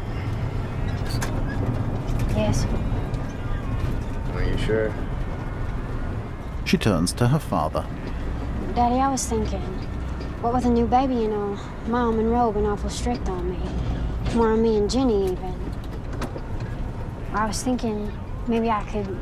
Yes. Are you sure? She turns to her father. Daddy, I was thinking, what with a new baby and all, Mom and Ro been awful strict on me. More on me and Jenny, even. I was thinking maybe I could...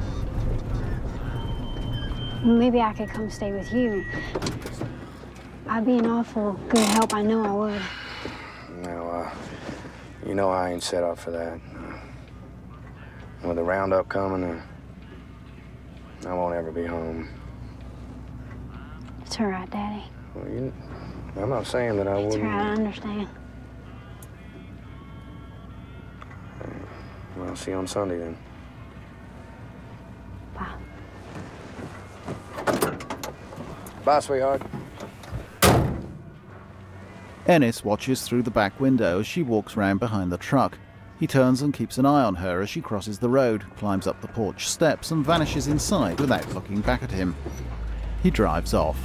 Maybe I could come stay with you. I'd be an awful good help, I know I would. No, uh, you know I ain't set up for that. With the roundup coming, uh, I won't ever be home. It's all right, Daddy. Well, you, I'm not saying that I It's wouldn't. all right, I understand. Well, I'll see you on Sunday then. Bye. Bye, sweetheart. Ennis watches through the back window as she walks round behind the truck. He turns and keeps an eye on her as she crosses the road, climbs up the porch steps and vanishes inside without looking back at him. He drives off.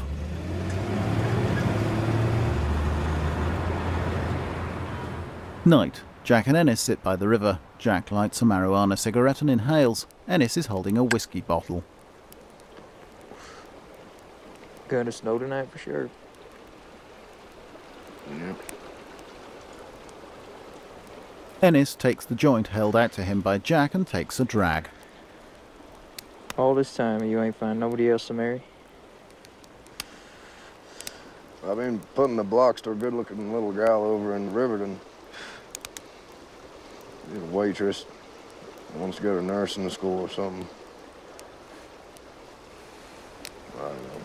Night. Jack and Ennis sit by the river. Jack lights a marijuana cigarette and inhales. Ennis is holding a whiskey bottle. Gonna snow tonight for sure. Yep. Ennis takes the joint held out to him by Jack and takes a drag. All this time, you ain't find nobody else to marry? I've been putting the blocks to a good-looking little gal over in Riverton. She's a waitress. Wants to go to nursing school or something. I don't know.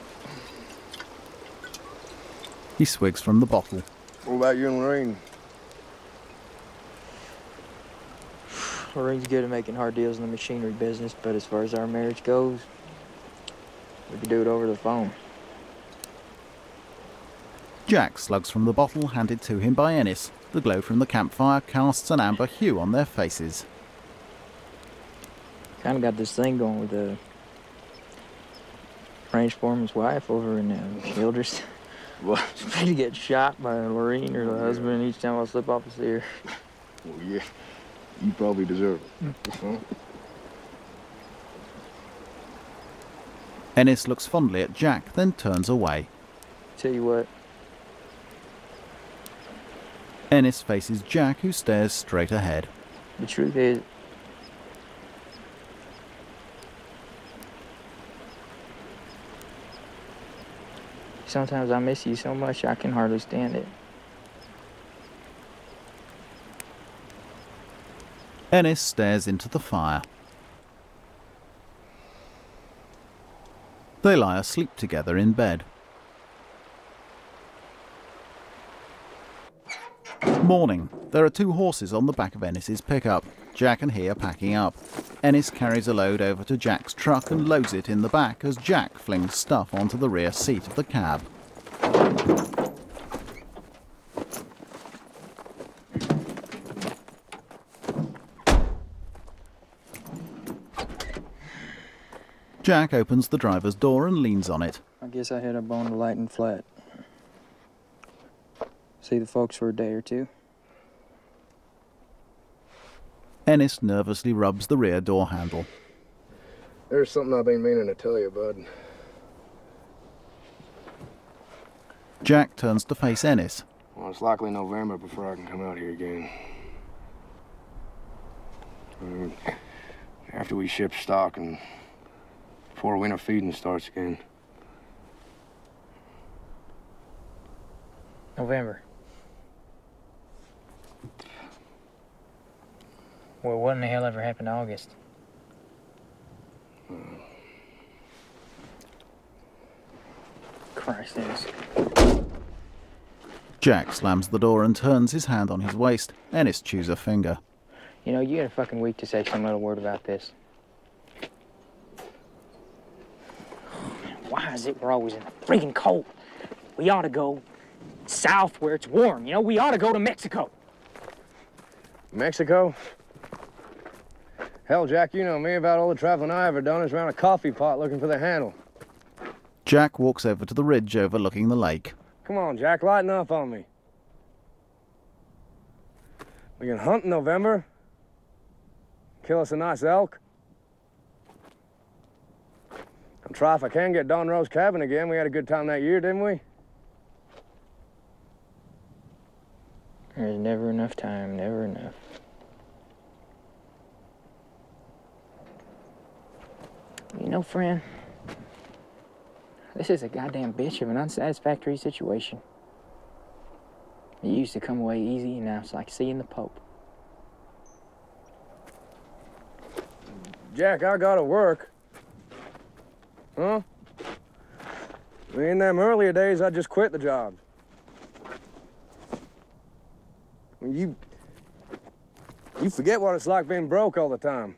He swigs from the bottle. What about you and Lorraine? Lorraine's good at making hard deals in the machinery business, but as far as our marriage goes, we could do it over the phone. Jack slugs from the bottle handed to him by Ennis. The glow from the campfire casts an amber hue on their faces. Kind of got this thing going with the range foreman's wife over in uh, Childress. What? She's ready to get shot by Lorraine or the husband each time I slip off a steer. Well, yeah. You probably deserve it. Huh? Ennis looks fondly at Jack, then turns away. Tell you what. Ennis faces Jack, who stares straight ahead. The truth is, sometimes I miss you so much I can hardly stand it. Ennis stares into the fire. They lie asleep together in bed. Morning. There are two horses on the back of Ennis's pickup. Jack and he are packing up. Ennis carries a load over to Jack's truck and loads it in the back as Jack flings stuff onto the rear seat of the cab. Jack opens the driver's door and leans on it. I guess I hit up on the light and flat. See the folks for a day or two. Ennis nervously rubs the rear door handle. There's something I've been meaning to tell you, bud. Jack turns to face Ennis. Well, it's likely November before I can come out here again. Uh, after we ship stock and before winter feeding starts again. November. Well, what in the hell ever happened to August? Uh, Christ, Ennis. Jack slams the door and turns his hand on his waist. Ennis chews a finger. You know, you got a fucking week to say some little word about this. Why is it we're always in the freaking cold? We ought to go south where it's warm. You know, we ought to go to Mexico. Mexico? Hell, Jack, you know me. About all the traveling I ever done is around a coffee pot looking for the handle. Jack walks over to the ridge overlooking the lake. Come on, Jack, lighten up on me. We can hunt in November. Kill us a nice elk. I'll try if I can get Don Rose cabin again. We had a good time that year, didn't we? There's never enough time, never enough. You know, friend, this is a goddamn bitch of an unsatisfactory situation. It used to come away easy, and now it's like seeing the Pope. Jack, I gotta work. Huh? In them earlier days, I just quit the job. You... You forget what it's like being broke all the time.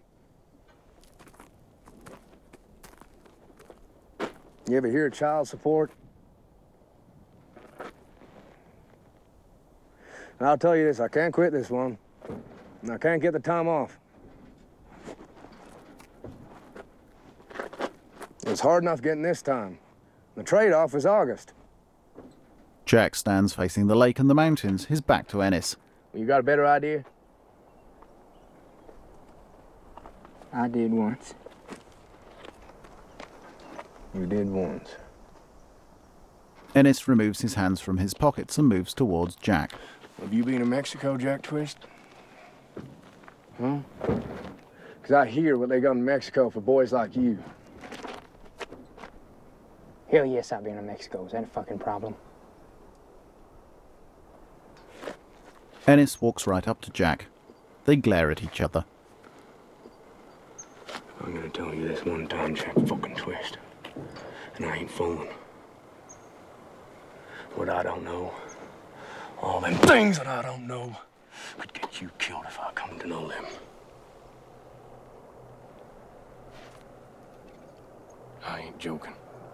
You ever hear of child support? And I'll tell you this, I can't quit this one. And I can't get the time off. It's hard enough getting this time. The trade-off is August. Jack stands facing the lake and the mountains, his back to Ennis. You got a better idea? I did once. You did once. Ennis removes his hands from his pockets and moves towards Jack. Have you been in Mexico, Jack Twist? Huh? Because I hear what they got in Mexico for boys like you. Hell yes, I've been to Mexico. Is that a fucking problem? Ennis walks right up to Jack. They glare at each other. I'm gonna tell you this one time, Jack fucking Twist. And I ain't fooling. What I don't know, all them things that I don't know, could get you killed if I come to know them. I ain't joking.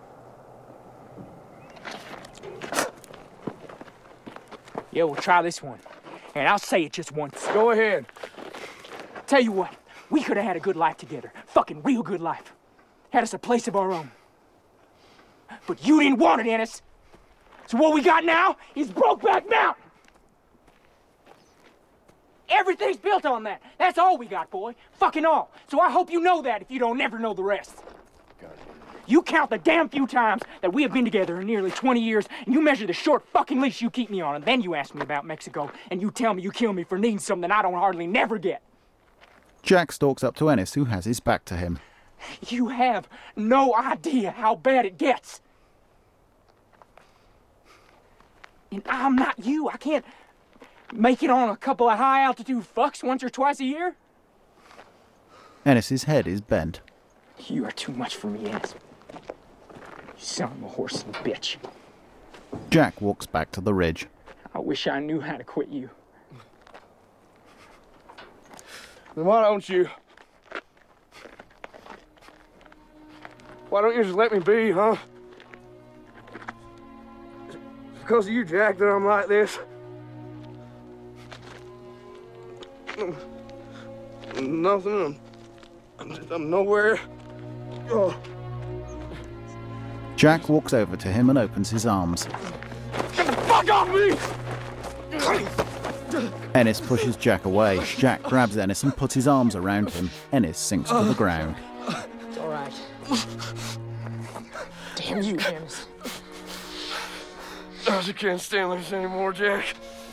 Yeah, we'll try this one. And I'll say it just once. Go ahead. Tell you what, we could have had a good life together. Fucking real good life. Had us a place of our own. But you didn't want it, Ennis. So what we got now is Brokeback Mountain. Everything's built on that. That's all we got, boy. Fucking all. So I hope you know that if you don't ever know the rest. You count the damn few times that we have been together in nearly twenty years, and you measure the short fucking leash you keep me on, and then you ask me about Mexico, and you tell me you kill me for needing something I don't hardly never get. Jack stalks up to Ennis, who has his back to him. You have no idea how bad it gets. And I'm not you. I can't make it on a couple of high-altitude fucks once or twice a year. Ennis's head is bent. You are too much for me, Ennis. You son of a horse and bitch. Jack walks back to the ridge. I wish I knew how to quit you. Then why don't you? Why don't you just let me be, huh? It's because of you, Jack, that I'm like this. Nothing. I'm, I'm nowhere. Oh. Jack walks over to him and opens his arms. Get the fuck off me! Ennis pushes Jack away. Jack grabs Ennis and puts his arms around him. Ennis sinks to the ground. It's all right. Damn you, Ennis. I just can't stand this anymore, Jack.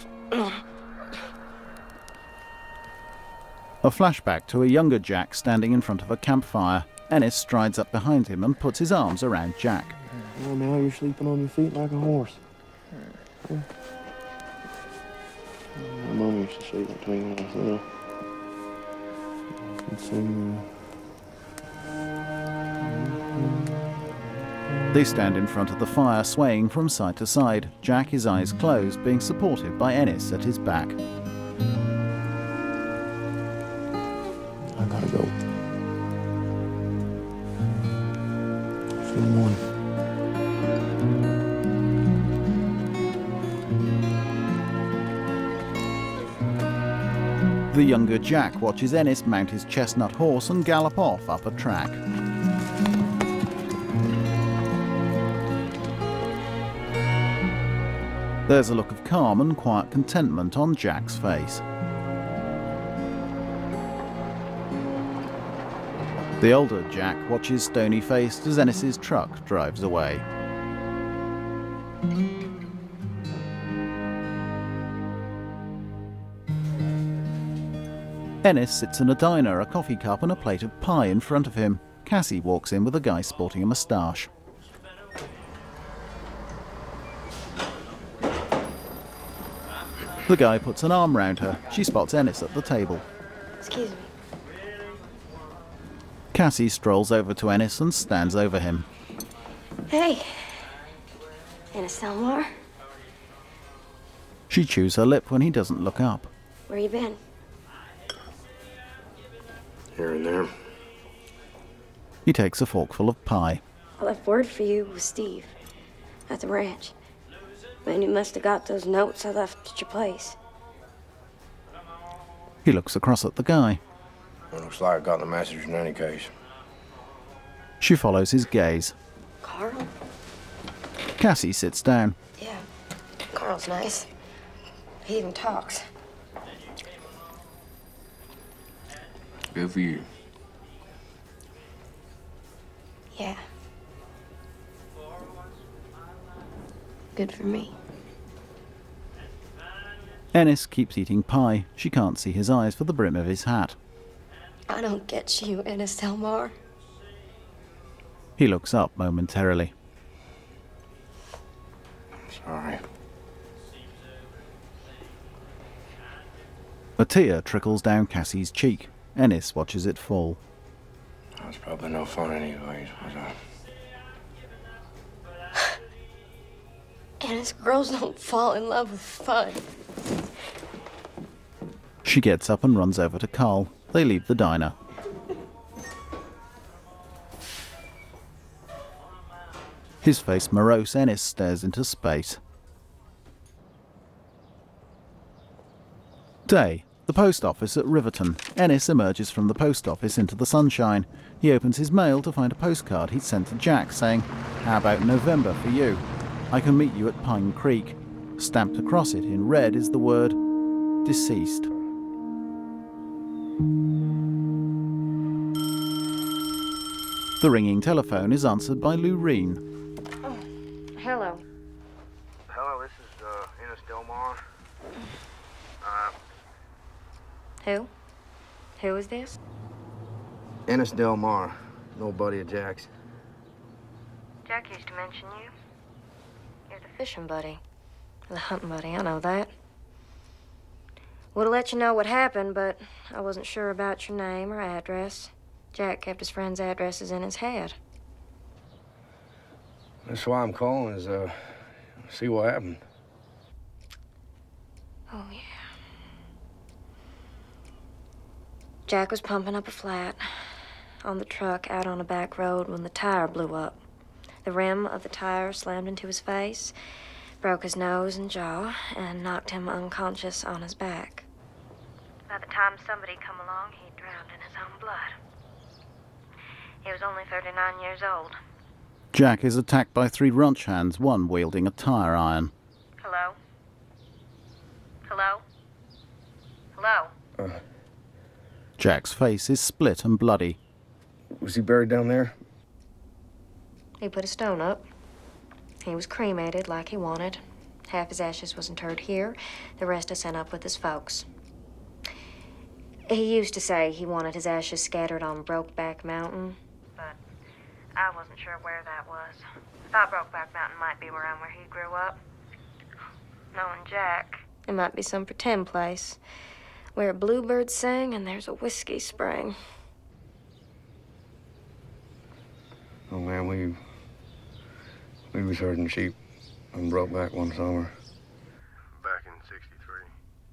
A flashback to a younger Jack standing in front of a campfire. Ennis strides up behind him and puts his arms around Jack. Well, now you're sleeping on your feet like a horse. Yeah. My mom used to sleep between us, though. Let's see. They stand in front of the fire, swaying from side to side. Jack, his eyes closed, being supported by Ennis at his back. I gotta go. See you in the morning. The younger Jack watches Ennis mount his chestnut horse and gallop off up a track. There's a look of calm and quiet contentment on Jack's face. The older Jack watches stony-faced as Ennis's truck drives away. Ennis sits in a diner, a coffee cup and a plate of pie in front of him. Cassie walks in with a guy sporting a moustache. The guy puts an arm round her. She spots Ennis at the table. Excuse me. Cassie strolls over to Ennis and stands over him. Hey. Ennis Delmar. She chews her lip when he doesn't look up. Where you been? Here and there. He takes a forkful of pie. I left word for you with Steve at the ranch. Man, you must have got those notes I left at your place. He looks across at the guy. It looks like I got the message in any case. She follows his gaze. Carl? Cassie sits down. Yeah, Carl's nice. He even talks. Good for you. Yeah. Good for me. Ennis keeps eating pie. She can't see his eyes for the brim of his hat. I don't get you, Ennis Delmar. He looks up momentarily. Sorry. A tear trickles down Cassie's cheek. Ennis watches it fall. That was probably no fun anyways, was I? Ennis, girls don't fall in love with fun. She gets up and runs over to Carl. They leave the diner. His face morose, Ennis stares into space. Day. The post office at Riverton. Ennis emerges from the post office into the sunshine. He opens his mail to find a postcard he'd sent to Jack saying, "How about November for you? I can meet you at Pine Creek." Stamped across it in red is the word deceased. The ringing telephone is answered by Lureen. Oh, hello. Hello, this is uh, Ennis Delmar. Uh, Who? Who is this? Ennis Delmar, no buddy of Jack's. Jack used to mention you. You're the fishing buddy. The hunting buddy, I know that. Would have let you know what happened, but I wasn't sure about your name or address. Jack kept his friends' addresses in his head. That's why I'm calling, is, uh, see what happened. Oh, yeah. Jack was pumping up a flat on the truck out on a back road when the tire blew up. The rim of the tire slammed into his face, broke his nose and jaw, and knocked him unconscious on his back. By the time somebody come along, he drowned in his own blood. He was only thirty-nine years old. Jack is attacked by three ranch hands, one wielding a tire iron. Hello? Hello? Hello? Uh, Jack's face is split and bloody. Was he buried down there? He put a stone up. He was cremated like he wanted. Half his ashes was interred here. The rest I sent up with his folks. He used to say he wanted his ashes scattered on Brokeback Mountain, but I wasn't sure where that was. I thought Brokeback Mountain might be around where he grew up. Knowing Jack, it might be some pretend place where bluebirds sing and there's a whiskey spring. Oh, man, we... We was herding sheep and Brokeback one summer. Back in sixty-three.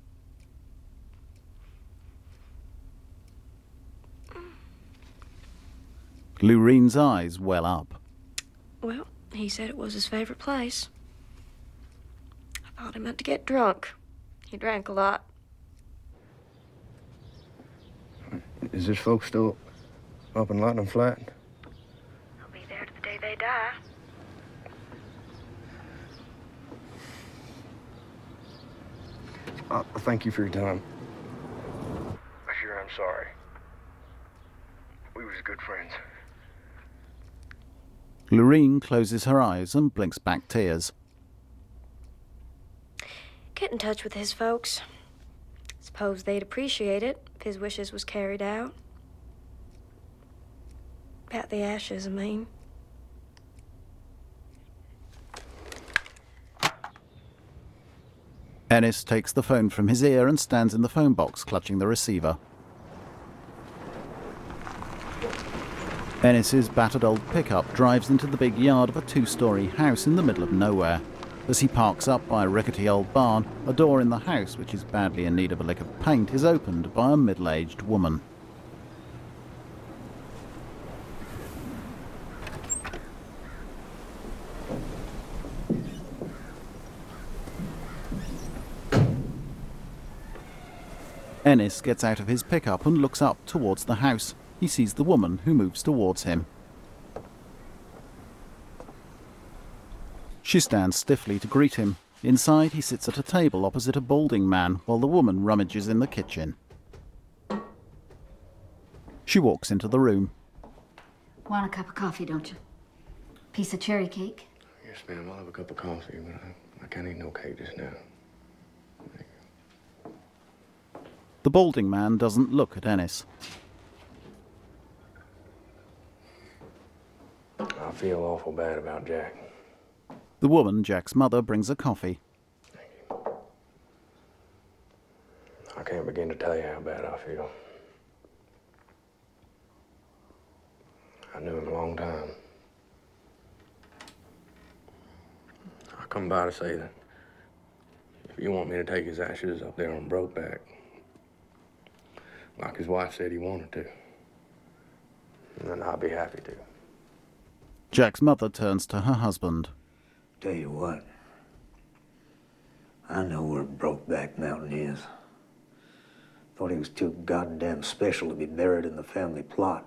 Lureen's eyes well up. Well, he said it was his favorite place. I thought he meant to get drunk. He drank a lot. Is this folks still up in Lightning Flat? I'll be there to the day they die. I, I thank you for your time. I sure am sorry. We was good friends. Lorene closes her eyes and blinks back tears. Get in touch with his folks. Suppose they'd appreciate it if his wishes was carried out. About the ashes, I mean. Ennis takes the phone from his ear and stands in the phone box, clutching the receiver. Ennis's battered old pickup drives into the big yard of a two-storey house in the middle of nowhere. As he parks up by a rickety old barn, a door in the house, which is badly in need of a lick of paint, is opened by a middle-aged woman. Ennis gets out of his pickup and looks up towards the house. He sees the woman, who moves towards him. She stands stiffly to greet him. Inside, he sits at a table opposite a balding man, while the woman rummages in the kitchen. She walks into the room. Want a cup of coffee, don't you? Piece of cherry cake? Yes, ma'am. I'll have a cup of coffee, but I, I can't eat no cake just now. The balding man doesn't look at Ennis. I feel awful bad about Jack. The woman, Jack's mother, brings a coffee. I can't begin to tell you how bad I feel. I knew him a long time. I come by to say that if you want me to take his ashes up there on Brokeback, like his wife said he wanted to, then I'll be happy to. Jack's mother turns to her husband. Tell you what, I know where Brokeback Mountain is. Thought he was too goddamn special to be buried in the family plot.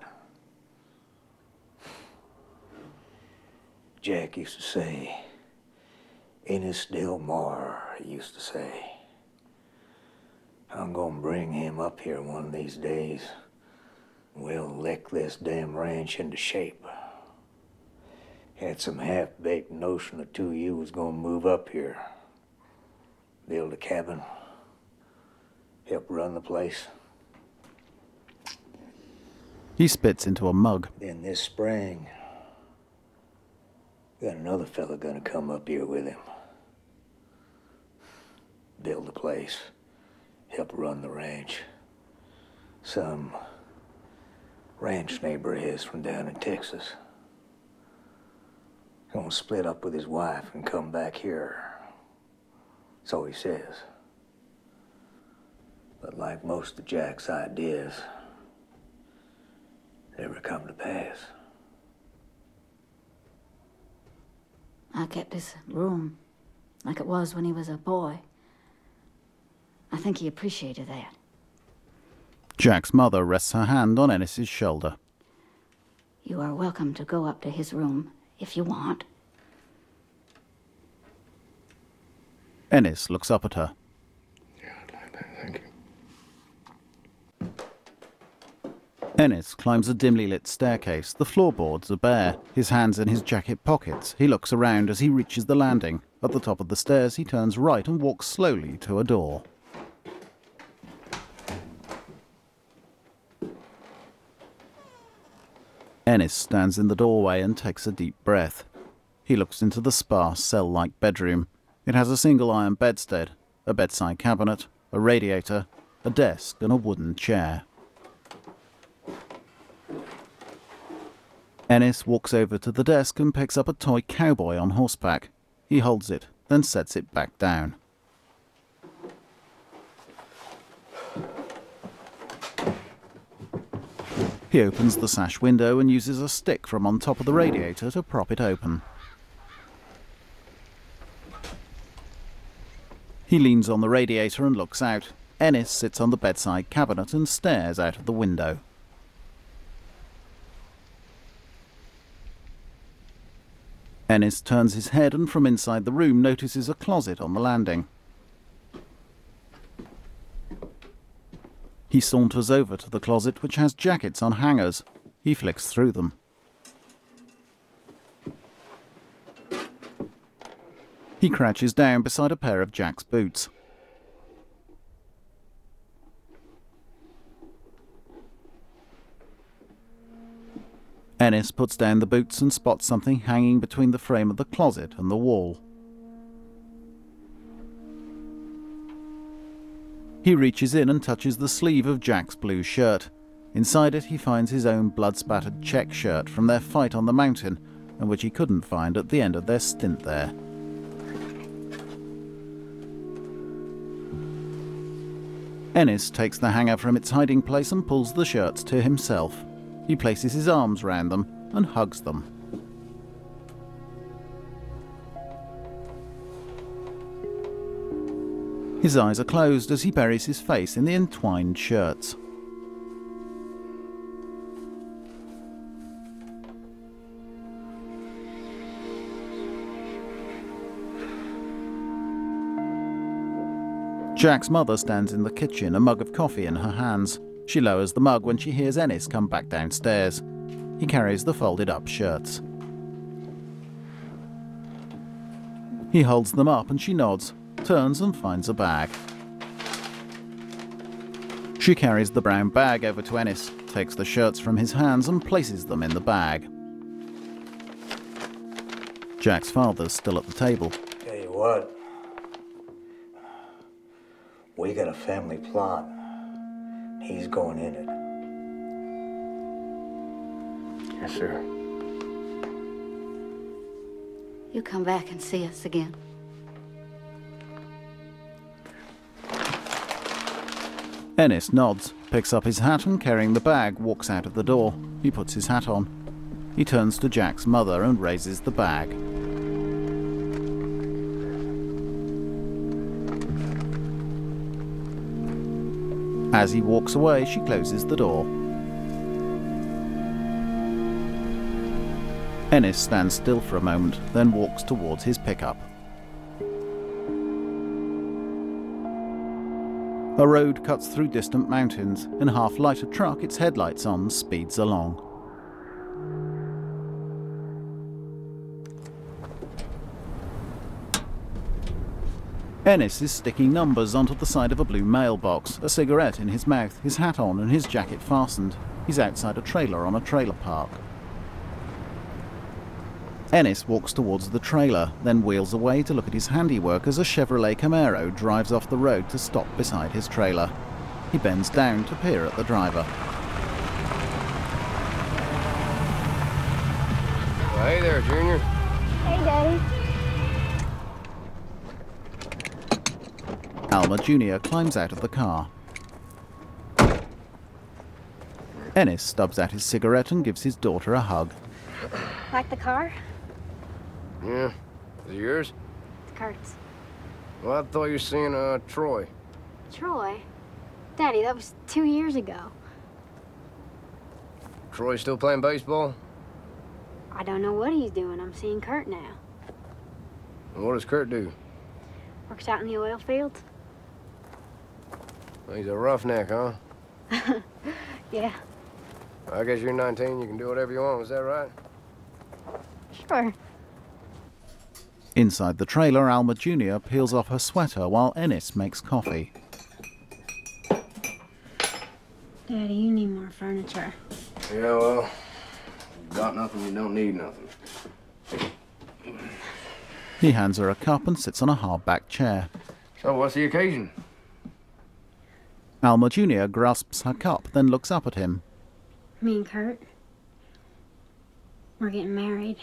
Jack used to say, Ennis Del Mar, he used to say. I'm gonna bring him up here one of these days. We'll lick this damn ranch into shape. Had some half-baked notion the two of you was gonna move up here. Build a cabin. Help run the place. He spits into a mug. Then this spring, got another fella gonna come up here with him. Build a place. Help run the ranch. Some ranch neighbor of his from down in Texas. Gonna split up with his wife and come back here. So he says. But like most of Jack's ideas, never come to pass. I kept his room like it was when he was a boy. I think he appreciated that. Jack's mother rests her hand on Ennis's shoulder. You are welcome to go up to his room if you want. Ennis looks up at her. Yeah, I'd like that, thank you. Ennis climbs a dimly lit staircase. The floorboards are bare. His hands in his jacket pockets. He looks around as he reaches the landing. At the top of the stairs, he turns right and walks slowly to a door. Ennis stands in the doorway and takes a deep breath. He looks into the sparse cell-like bedroom. It has a single iron bedstead, a bedside cabinet, a radiator, a desk and a wooden chair. Ennis walks over to the desk and picks up a toy cowboy on horseback. He holds it, then sets it back down. He opens the sash window and uses a stick from on top of the radiator to prop it open. He leans on the radiator and looks out. Ennis sits on the bedside cabinet and stares out of the window. Ennis turns his head and from inside the room notices a closet on the landing. He saunters over to the closet, which has jackets on hangers. He flicks through them. He crouches down beside a pair of Jack's boots. Ennis puts down the boots and spots something hanging between the frame of the closet and the wall. He reaches in and touches the sleeve of Jack's blue shirt. Inside it he finds his own blood-spattered check shirt from their fight on the mountain, and which he couldn't find at the end of their stint there. Ennis takes the hanger from its hiding place and pulls the shirts to himself. He places his arms round them and hugs them. His eyes are closed as he buries his face in the entwined shirts. Jack's mother stands in the kitchen, a mug of coffee in her hands. She lowers the mug when she hears Ennis come back downstairs. He carries the folded up shirts. He holds them up and she nods, turns and finds a bag. She carries the brown bag over to Ennis, takes the shirts from his hands and places them in the bag. Jack's father's still at the table. Tell you what, we got a family plot. He's going in it. Yes, sir. You come back and see us again. Ennis nods, picks up his hat and carrying the bag walks out of the door. He puts his hat on. He turns to Jack's mother and raises the bag. As he walks away, she closes the door. Ennis stands still for a moment, then walks towards his pickup. A road cuts through distant mountains. In a half-lighted truck, its headlights on, speeds along. Ennis is sticking numbers onto the side of a blue mailbox, a cigarette in his mouth, his hat on and his jacket fastened. He's outside a trailer on a trailer park. Ennis walks towards the trailer, then wheels away to look at his handiwork as a Chevrolet Camaro drives off the road to stop beside his trailer. He bends down to peer at the driver. Well, hey there, Junior. Hey, Daddy. Alma Junior climbs out of the car. Ennis stubs out his cigarette and gives his daughter a hug. Like the car? Yeah. Is it yours? It's Kurt's. Well, I thought you were seeing, uh, Troy. Troy? Daddy, that was two years ago. Troy still playing baseball? I don't know what he's doing. I'm seeing Kurt now. And what does Kurt do? Works out in the oil fields. Well, he's a roughneck, huh? Yeah. I guess you're nineteen, you can do whatever you want, is that right? Sure. Inside the trailer, Alma Junior peels off her sweater while Ennis makes coffee. Daddy, you need more furniture. Yeah, well, you got nothing, you don't need nothing. He hands her a cup and sits on a hard-back chair. So what's the occasion? Alma Junior grasps her cup, then looks up at him. Me and Kurt, we're getting married.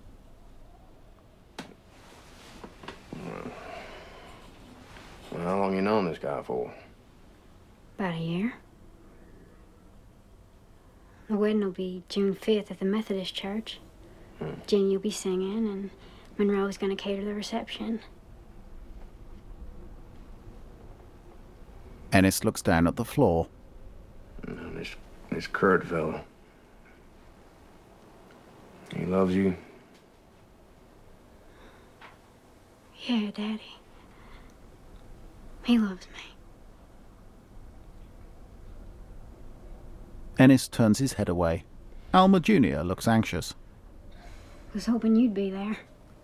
Well, how long you known this guy for? About a year. The wedding will be June fifth at the Methodist Church. Hmm. Jenny will be singing, and Monroe's gonna cater the reception. Ennis looks down at the floor. And this, this Kurt fellow. He loves you. Yeah, Daddy. He loves me. Ennis turns his head away. Alma Junior looks anxious. Was hoping you'd be there.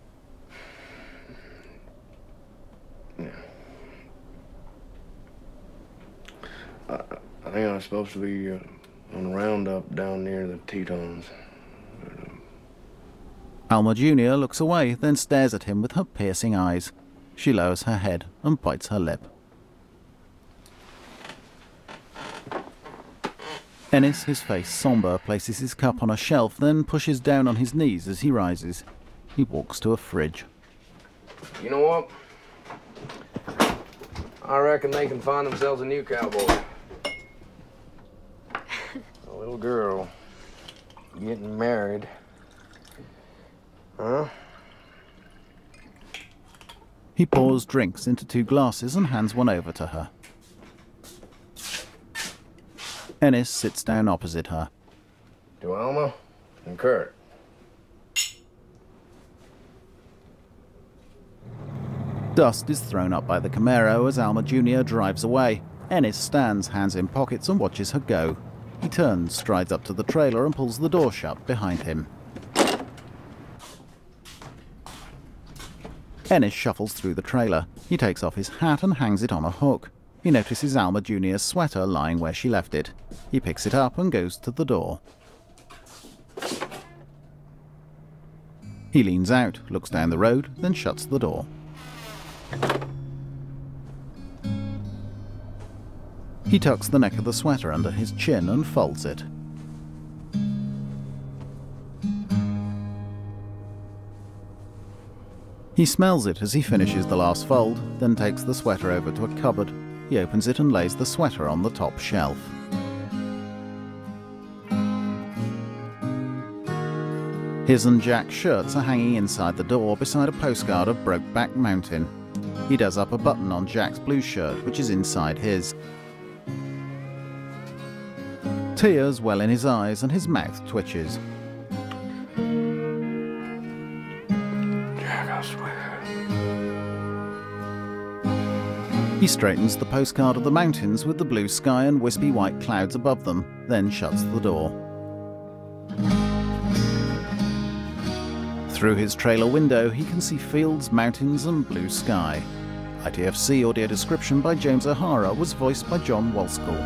I, I think I was supposed to be uh, on the roundup down near the Tetons. Alma Junior looks away, then stares at him with her piercing eyes. She lowers her head and bites her lip. Ennis, his face somber, places his cup on a shelf, then pushes down on his knees as he rises. He walks to a fridge. You know what? I reckon they can find themselves a new cowboy. A little girl getting married. Huh? He pours drinks into two glasses and hands one over to her. Ennis sits down opposite her. To Alma and Kurt. Dust is thrown up by the Camaro as Alma Junior drives away. Ennis stands, hands in pockets, and watches her go. He turns, strides up to the trailer, and pulls the door shut behind him. Ennis shuffles through the trailer. He takes off his hat and hangs it on a hook. He notices Alma Junior's sweater lying where she left it. He picks it up and goes to the door. He leans out, looks down the road, then shuts the door. He tucks the neck of the sweater under his chin and folds it. He smells it as he finishes the last fold, then takes the sweater over to a cupboard. He opens it and lays the sweater on the top shelf. His and Jack's shirts are hanging inside the door beside a postcard of Brokeback Mountain. He does up a button on Jack's blue shirt, which is inside his. Tears well in his eyes and his mouth twitches. Jack, I swear. He straightens the postcard of the mountains with the blue sky and wispy white clouds above them, then shuts the door. Through his trailer window, he can see fields, mountains, and blue sky. I T F C audio description by James O'Hara was voiced by John Walsall.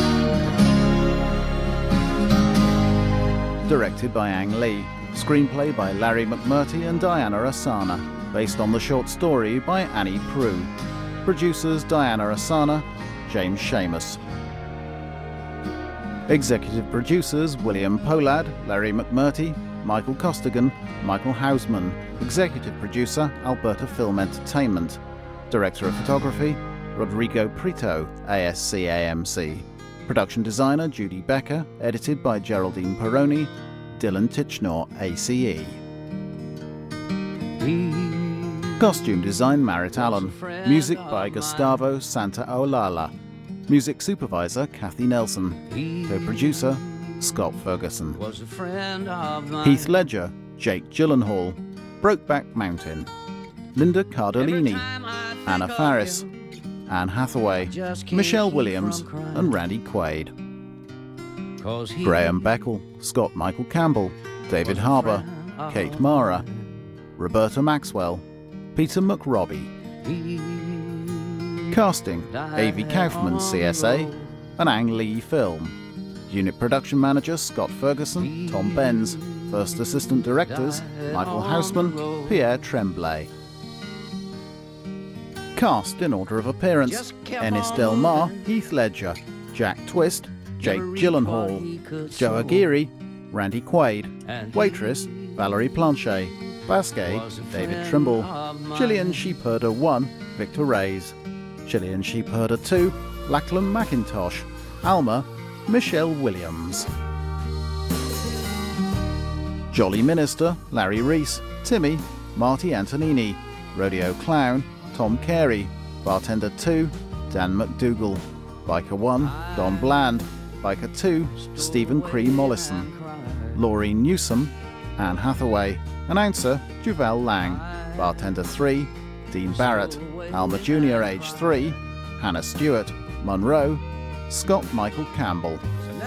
Directed by Ang Lee. Screenplay by Larry McMurtry and Diana Asana. Based on the short story by Annie Proulx. Producers Diana Asana, James Shamus. Executive producers William Pollard, Larry McMurtry, Michael Costigan, Michael Hausman. Executive producer Alberta Film Entertainment. Director of photography Rodrigo Prieto, A S C A M C. Production designer Judy Becker. Edited by Geraldine Peroni. Dylan Tichenor, A C E. Costume design Marit Allen. Music by Gustavo Santaolalla. Music supervisor Kathy Nelson. Co-producer Scott Ferguson. Heath Ledger, Jake Gyllenhaal. Brokeback Mountain. Linda Cardellini. Anna Faris. Anne Hathaway. Michelle Williams and Randy Quaid. Graham Beckel, Scott Michael Campbell, David Harbour, Kate Mara, Roberta Maxwell, Peter McRobbie. Casting, Avi Kaufman, C S A, and Ang Lee Film. Unit Production Manager, Scott Ferguson, Tom Benz. First Assistant Directors, Michael Hausman, Pierre Tremblay. Cast in order of appearance, Ennis Del Mar, Heath Ledger, Jack Twist, Jake Gyllenhaal, Joe Aguirre, Randy Quaid, Waitress, Valerie Planchet, Basquet, David Trimble, Gillian Sheepherder one, Victor Reyes, Gillian Sheepherder two, Lachlan McIntosh, Alma, Michelle Williams. Jolly Minister, Larry Reese, Timmy, Marty Antonini, Rodeo Clown, Tom Carey, Bartender two, Dan McDougall, Biker one, Don Bland, Biker two, Stephen Cree Mollison, Laurie Newsom, Anne Hathaway, Announcer, Juval Lang, Bartender three, Dean Barrett, Alma Junior age three, Hannah Stewart, Monroe, Scott Michael Campbell.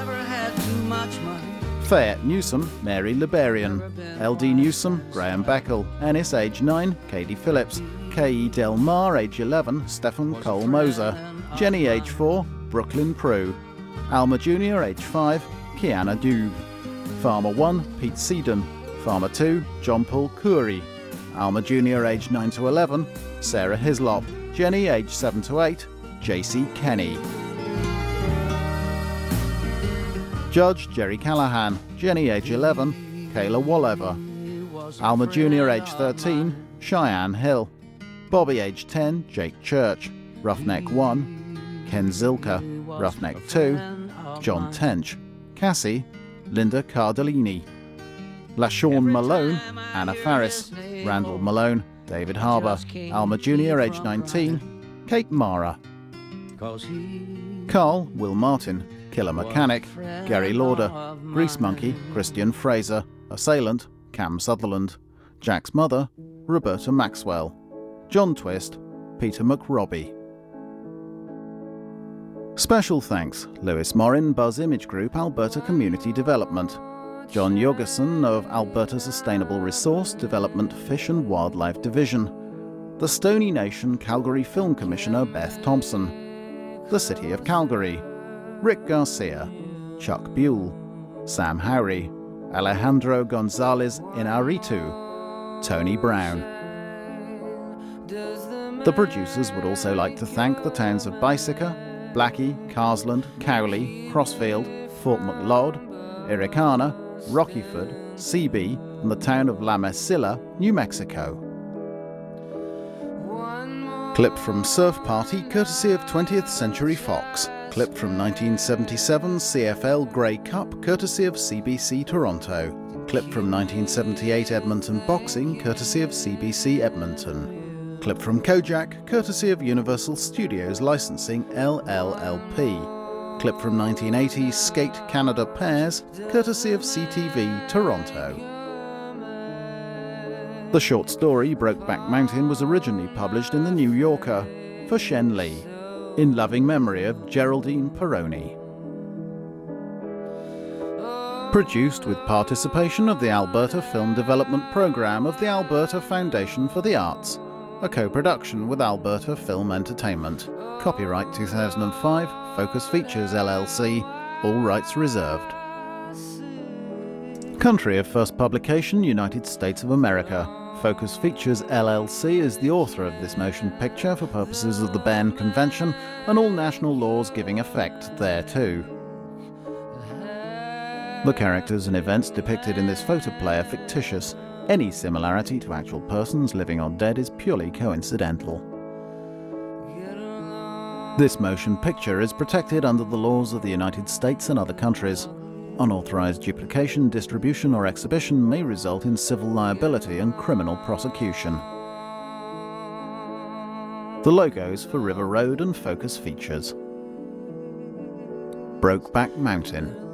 Fayette Newsom, Mary Liberian, L D Newsom, Graham Beckel, Ennis age nine, Katie Phillips, K E Del Mar age eleven, Stephen Cole Moser, Jenny age four, Brooklyn Prue, Alma Junior age five, Kiana Dube, Farmer one, Pete Seedon, Farmer two, John Paul Curry, Alma Junior age nine to eleven, Sarah Hislop, Jenny age seven to eight, J C Kenny. Judge Jerry Callahan, Jenny age eleven, Kayla Wallever, Alma Junior age thirteen, Cheyenne Hill, Bobby age ten, Jake Church, Roughneck one, Ken Zilka, Roughneck two, John Tench, Cassie, Linda Cardellini, LaShawn Malone, Anna Faris, Randall Malone, David Harbour, Alma Junior age nineteen, Kate Mara, Carl Will Martin, Killer Mechanic, Gary Lauder, Grease Monkey, Christian Fraser, Assailant, Cam Sutherland, Jack's mother, Roberta Maxwell, John Twist, Peter McRobbie. Special thanks, Lewis Morin, Buzz Image Group, Alberta Community Development, John Jorgensen of Alberta Sustainable Resource Development Fish and Wildlife Division, the Stoney Nation Calgary Film Commissioner Beth Thompson, the City of Calgary, Rick Garcia, Chuck Buell, Sam Howry, Alejandro Gonzalez Inarritu, Tony Brown. The producers would also like to thank the towns of Bicyca, Blackie, Carsland, Cowley, Crossfield, Fort Macleod, Iricana, Rockyford, Seabee, and the town of La Mesilla, New Mexico. Clip from Surf Party, courtesy of twentieth Century Fox. Clip from nineteen seventy-seven C F L Grey Cup, courtesy of C B C Toronto. Clip from nineteen seventy-eight Edmonton Boxing, courtesy of C B C Edmonton. Clip from Kojak, courtesy of Universal Studios Licensing L L L P. Clip from nineteen eighty Skate Canada Pairs, courtesy of C T V Toronto. The short story Brokeback Mountain was originally published in The New Yorker for Shen Li, in loving memory of Geraldine Peroni. Produced with participation of the Alberta Film Development Program of the Alberta Foundation for the Arts, a co-production with Alberta Film Entertainment. Copyright two thousand five, Focus Features L L C, all rights reserved. Country of first publication, United States of America. Focus Features L L C is the author of this motion picture for purposes of the Berne Convention and all national laws giving effect thereto. The characters and events depicted in this photoplay are fictitious. Any similarity to actual persons, living or dead, is purely coincidental. This motion picture is protected under the laws of the United States and other countries. Unauthorized duplication, distribution, or exhibition may result in civil liability and criminal prosecution. The logos for River Road and Focus Features. Brokeback Mountain.